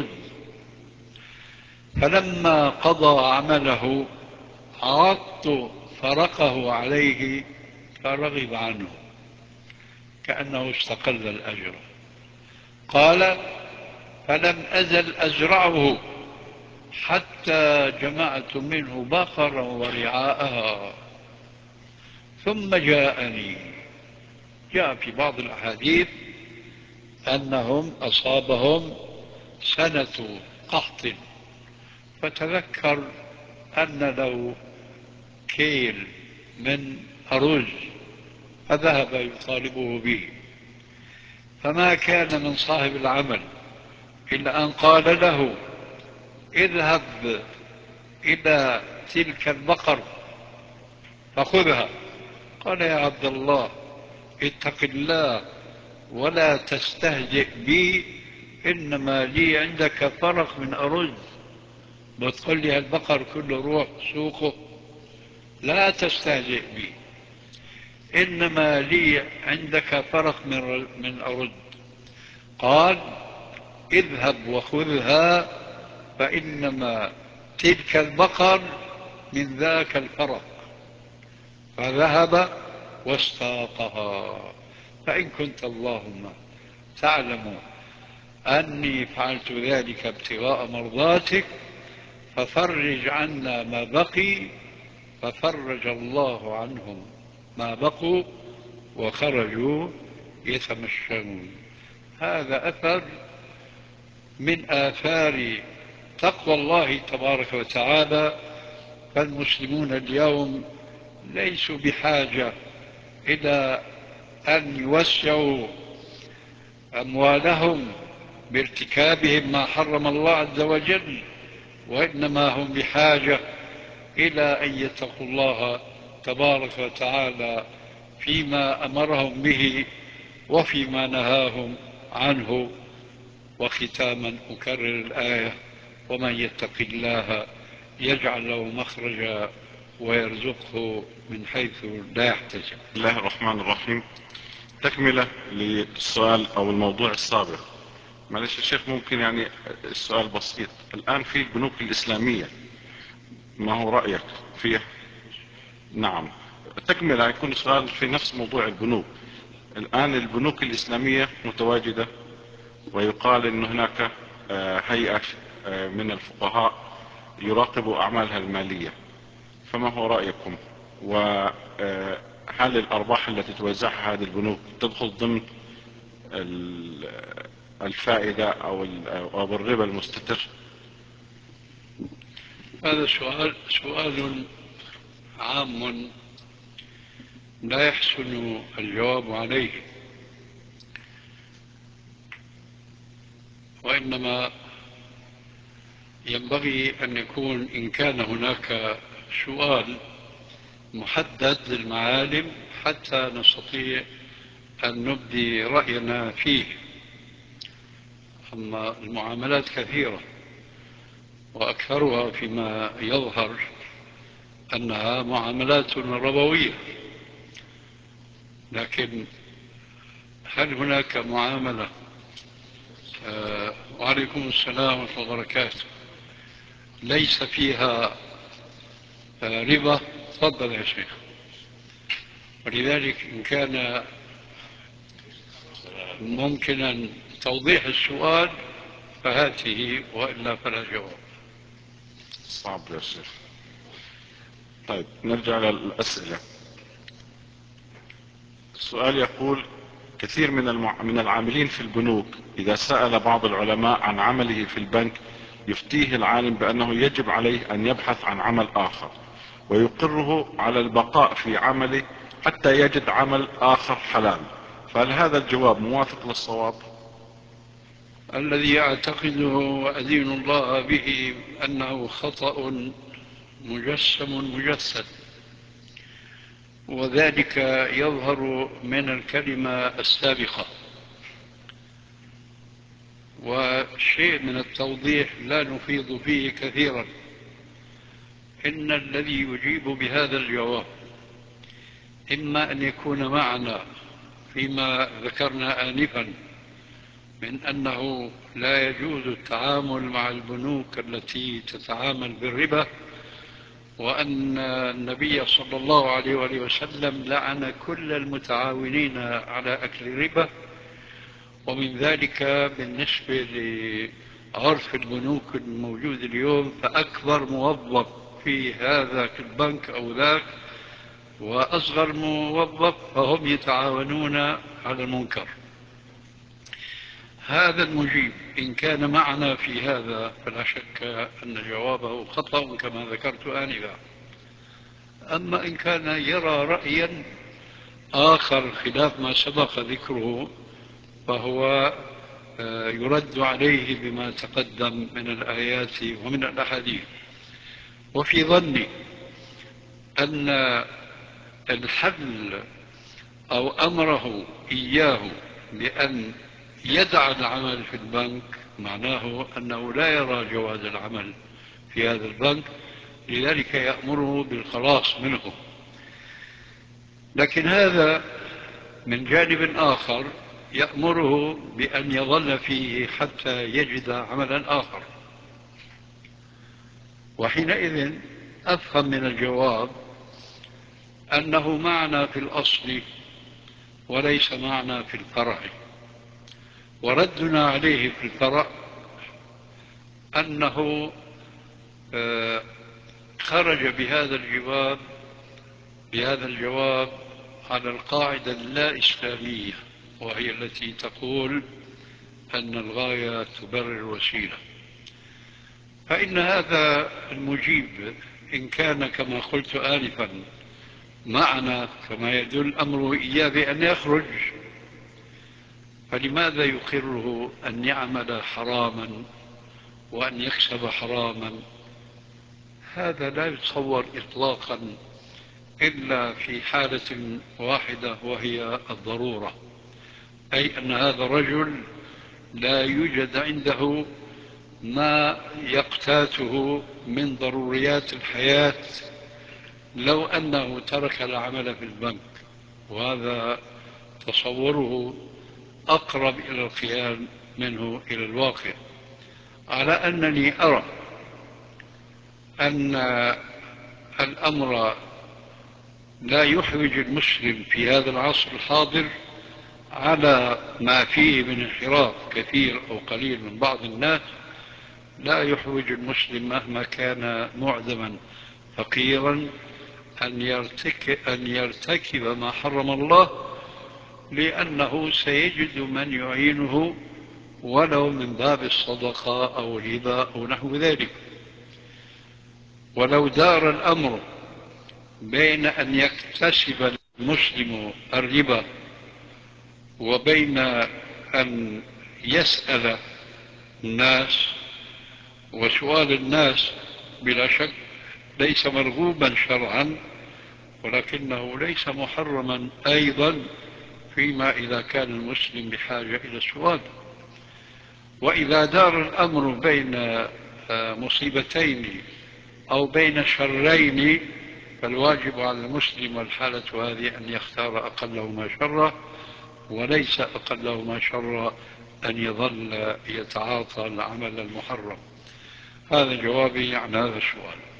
فلما قضى عمله عرضت فرقه عليه فرغب عنه كأنه استقل الأجر. قال: فلم أزل أزرعه حتى جمعت منه بقرا ورعاءها، ثم جاءني. جاء في بعض الأحاديث أنهم أصابهم سنة قحط، فتذكر أن له كيل من أرز فذهب يطالبه به، فما كان من صاحب العمل إلا أن قال له: اذهب إلى تلك البقر فخذها. قال يا عبد الله اتق الله ولا تستهزئ بي، إنما لي عندك فرق من أرز. بتقول لي البقر كله روح سوقه، لا تستهزئ بي، إنما لي عندك فرق من من أرز. قال اذهب وخذها فإنما تلك البقر من ذاك الفرق. فذهب واستاقها. فإن كنت اللهم تعلم أني فعلت ذلك ابتغاء مرضاتك ففرج عنا ما بقي. ففرج الله عنهم ما بقوا وخرجوا يتمشون. هذا أثر من آثار تقوى الله تبارك وتعالى. فالمسلمون اليوم ليسوا بحاجة إلى أن يوسعوا أموالهم بارتكابهم ما حرم الله عز وجل، وإنما هم بحاجة إلى أن يتقوا الله تبارك وتعالى فيما أمرهم به وفيما نهاهم عنه. وختاما أكرر الآية: ومن يتق الله يجعل له مخرجا ويرزقه من حيث لا يحتسب. بسم الله الرحمن الرحيم. تكملة للسؤال أو الموضوع السابق. معلش يا شيخ، ممكن يعني السؤال بسيط. الآن في البنوك الإسلامية، ما هو رأيك فيه؟ نعم، تكملة يكون سؤال في نفس موضوع البنوك. الآن البنوك الإسلامية متواجدة، ويقال أن هناك هيئة من الفقهاء يراقبوا أعمالها المالية، فما هو رأيكم؟ وهل الأرباح التي توزعها هذه البنوك تدخل ضمن الفائدة أو الربا المستتر؟ هذا سؤال سؤال عام لا يحسن الجواب عليه، وإنما ينبغي أن يكون إن كان هناك سؤال محدد للمعالم حتى نستطيع أن نبدي رأينا فيه. أما المعاملات كثيرة وأكثرها فيما يظهر أنها معاملات ربوية، لكن هل هناك معاملة آه وعليكم السلام ورحمة الله وبركاته ليس فيها آه ربا؟ تفضل يا شيخ. ولذلك إن كان ممكنا توضيح السؤال فهاته، وإلا فلا جواب. صعب يا شيخ. طيب نرجع للأسئلة. السؤال يقول: كثير من المع... من العاملين في البنوك إذا سأل بعض العلماء عن عمله في البنك يفتيه العالم بأنه يجب عليه أن يبحث عن عمل آخر ويقره على البقاء في عمله حتى يجد عمل آخر حلال، فهل هذا الجواب موافق للصواب؟ الذي أعتقده وأدين الله به أنه خطأ مجسم مجسد، وذلك يظهر من الكلمة السابقة. وشيء من التوضيح لا نفيض فيه كثيرا. إن الذي يجيب بهذا الجواب إما أن يكون معنا فيما ذكرنا آنفا من أنه لا يجوز التعامل مع البنوك التي تتعامل بالربا، وأن النبي صلى الله عليه وآله وسلم لعن كل المتعاونين على أكل الربا. ومن ذلك بالنسبة لعرف البنوك الموجود اليوم، فأكبر موظف في هذا البنك أو ذاك وأصغر موظف فهم يتعاونون على المنكر. هذا المجيب إن كان معنا في هذا فلا شك أن جوابه خطأ كما ذكرت آنفا. أما إن كان يرى رأيا آخر خلاف ما سبق ذكره فهو يرد عليه بما تقدم من الآيات ومن الأحاديث. وفي ظني أن الحل أو أمره إياه بأن يدع العمل في البنك معناه أنه لا يرى جواز العمل في هذا البنك، لذلك يأمره بالخلاص منه. لكن هذا من جانب آخر يأمره بأن يظل فيه حتى يجد عملا آخر، وحينئذ أفهم من الجواب أنه معنى في الأصل وليس معنى في الفرع. وردنا عليه في الفرع أنه خرج بهذا الجواب بهذا الجواب على القاعدة اللا إسلامية، وهي التي تقول أن الغاية تبرر الوسيلة. فإن هذا المجيب إن كان كما قلت آنفا معنى كما يدل أمره إياه بأن يخرج، فلماذا يقره أن يعمل حراما وأن يكسب حراما؟ هذا لا يتصور إطلاقا إلا في حالة واحدة، وهي الضرورة، أي أن هذا الرجل لا يوجد عنده ما يقتاته من ضروريات الحياة لو أنه ترك العمل في البنك، وهذا تصوره أقرب إلى الخيال منه إلى الواقع. على أنني أرى أن الأمر لا يحوج المسلم في هذا العصر الحاضر على ما فيه من انحراف كثير أو قليل من بعض الناس. لا يحوج المسلم مهما كان معدما فقيرا أن يرتكب, أن يرتكب ما حرم الله، لأنه سيجد من يعينه ولو من باب الصدقة أو الهبة أو نحو ذلك. ولو دار الأمر بين أن يكتسب المسلم الربا وبين أن يسأل الناس، وسؤال الناس بلا شك ليس مرغوبا شرعا، ولكنه ليس محرما أيضا فيما إذا كان المسلم بحاجة إلى السؤال. وإذا دار الأمر بين مصيبتين أو بين شرين، فالواجب على المسلم والحالة هذه أن يختار أقلهما شرا، وليس أقلهما شرا أن يظل يتعاطى العمل المحرم. هذا جوابي عن هذا السؤال.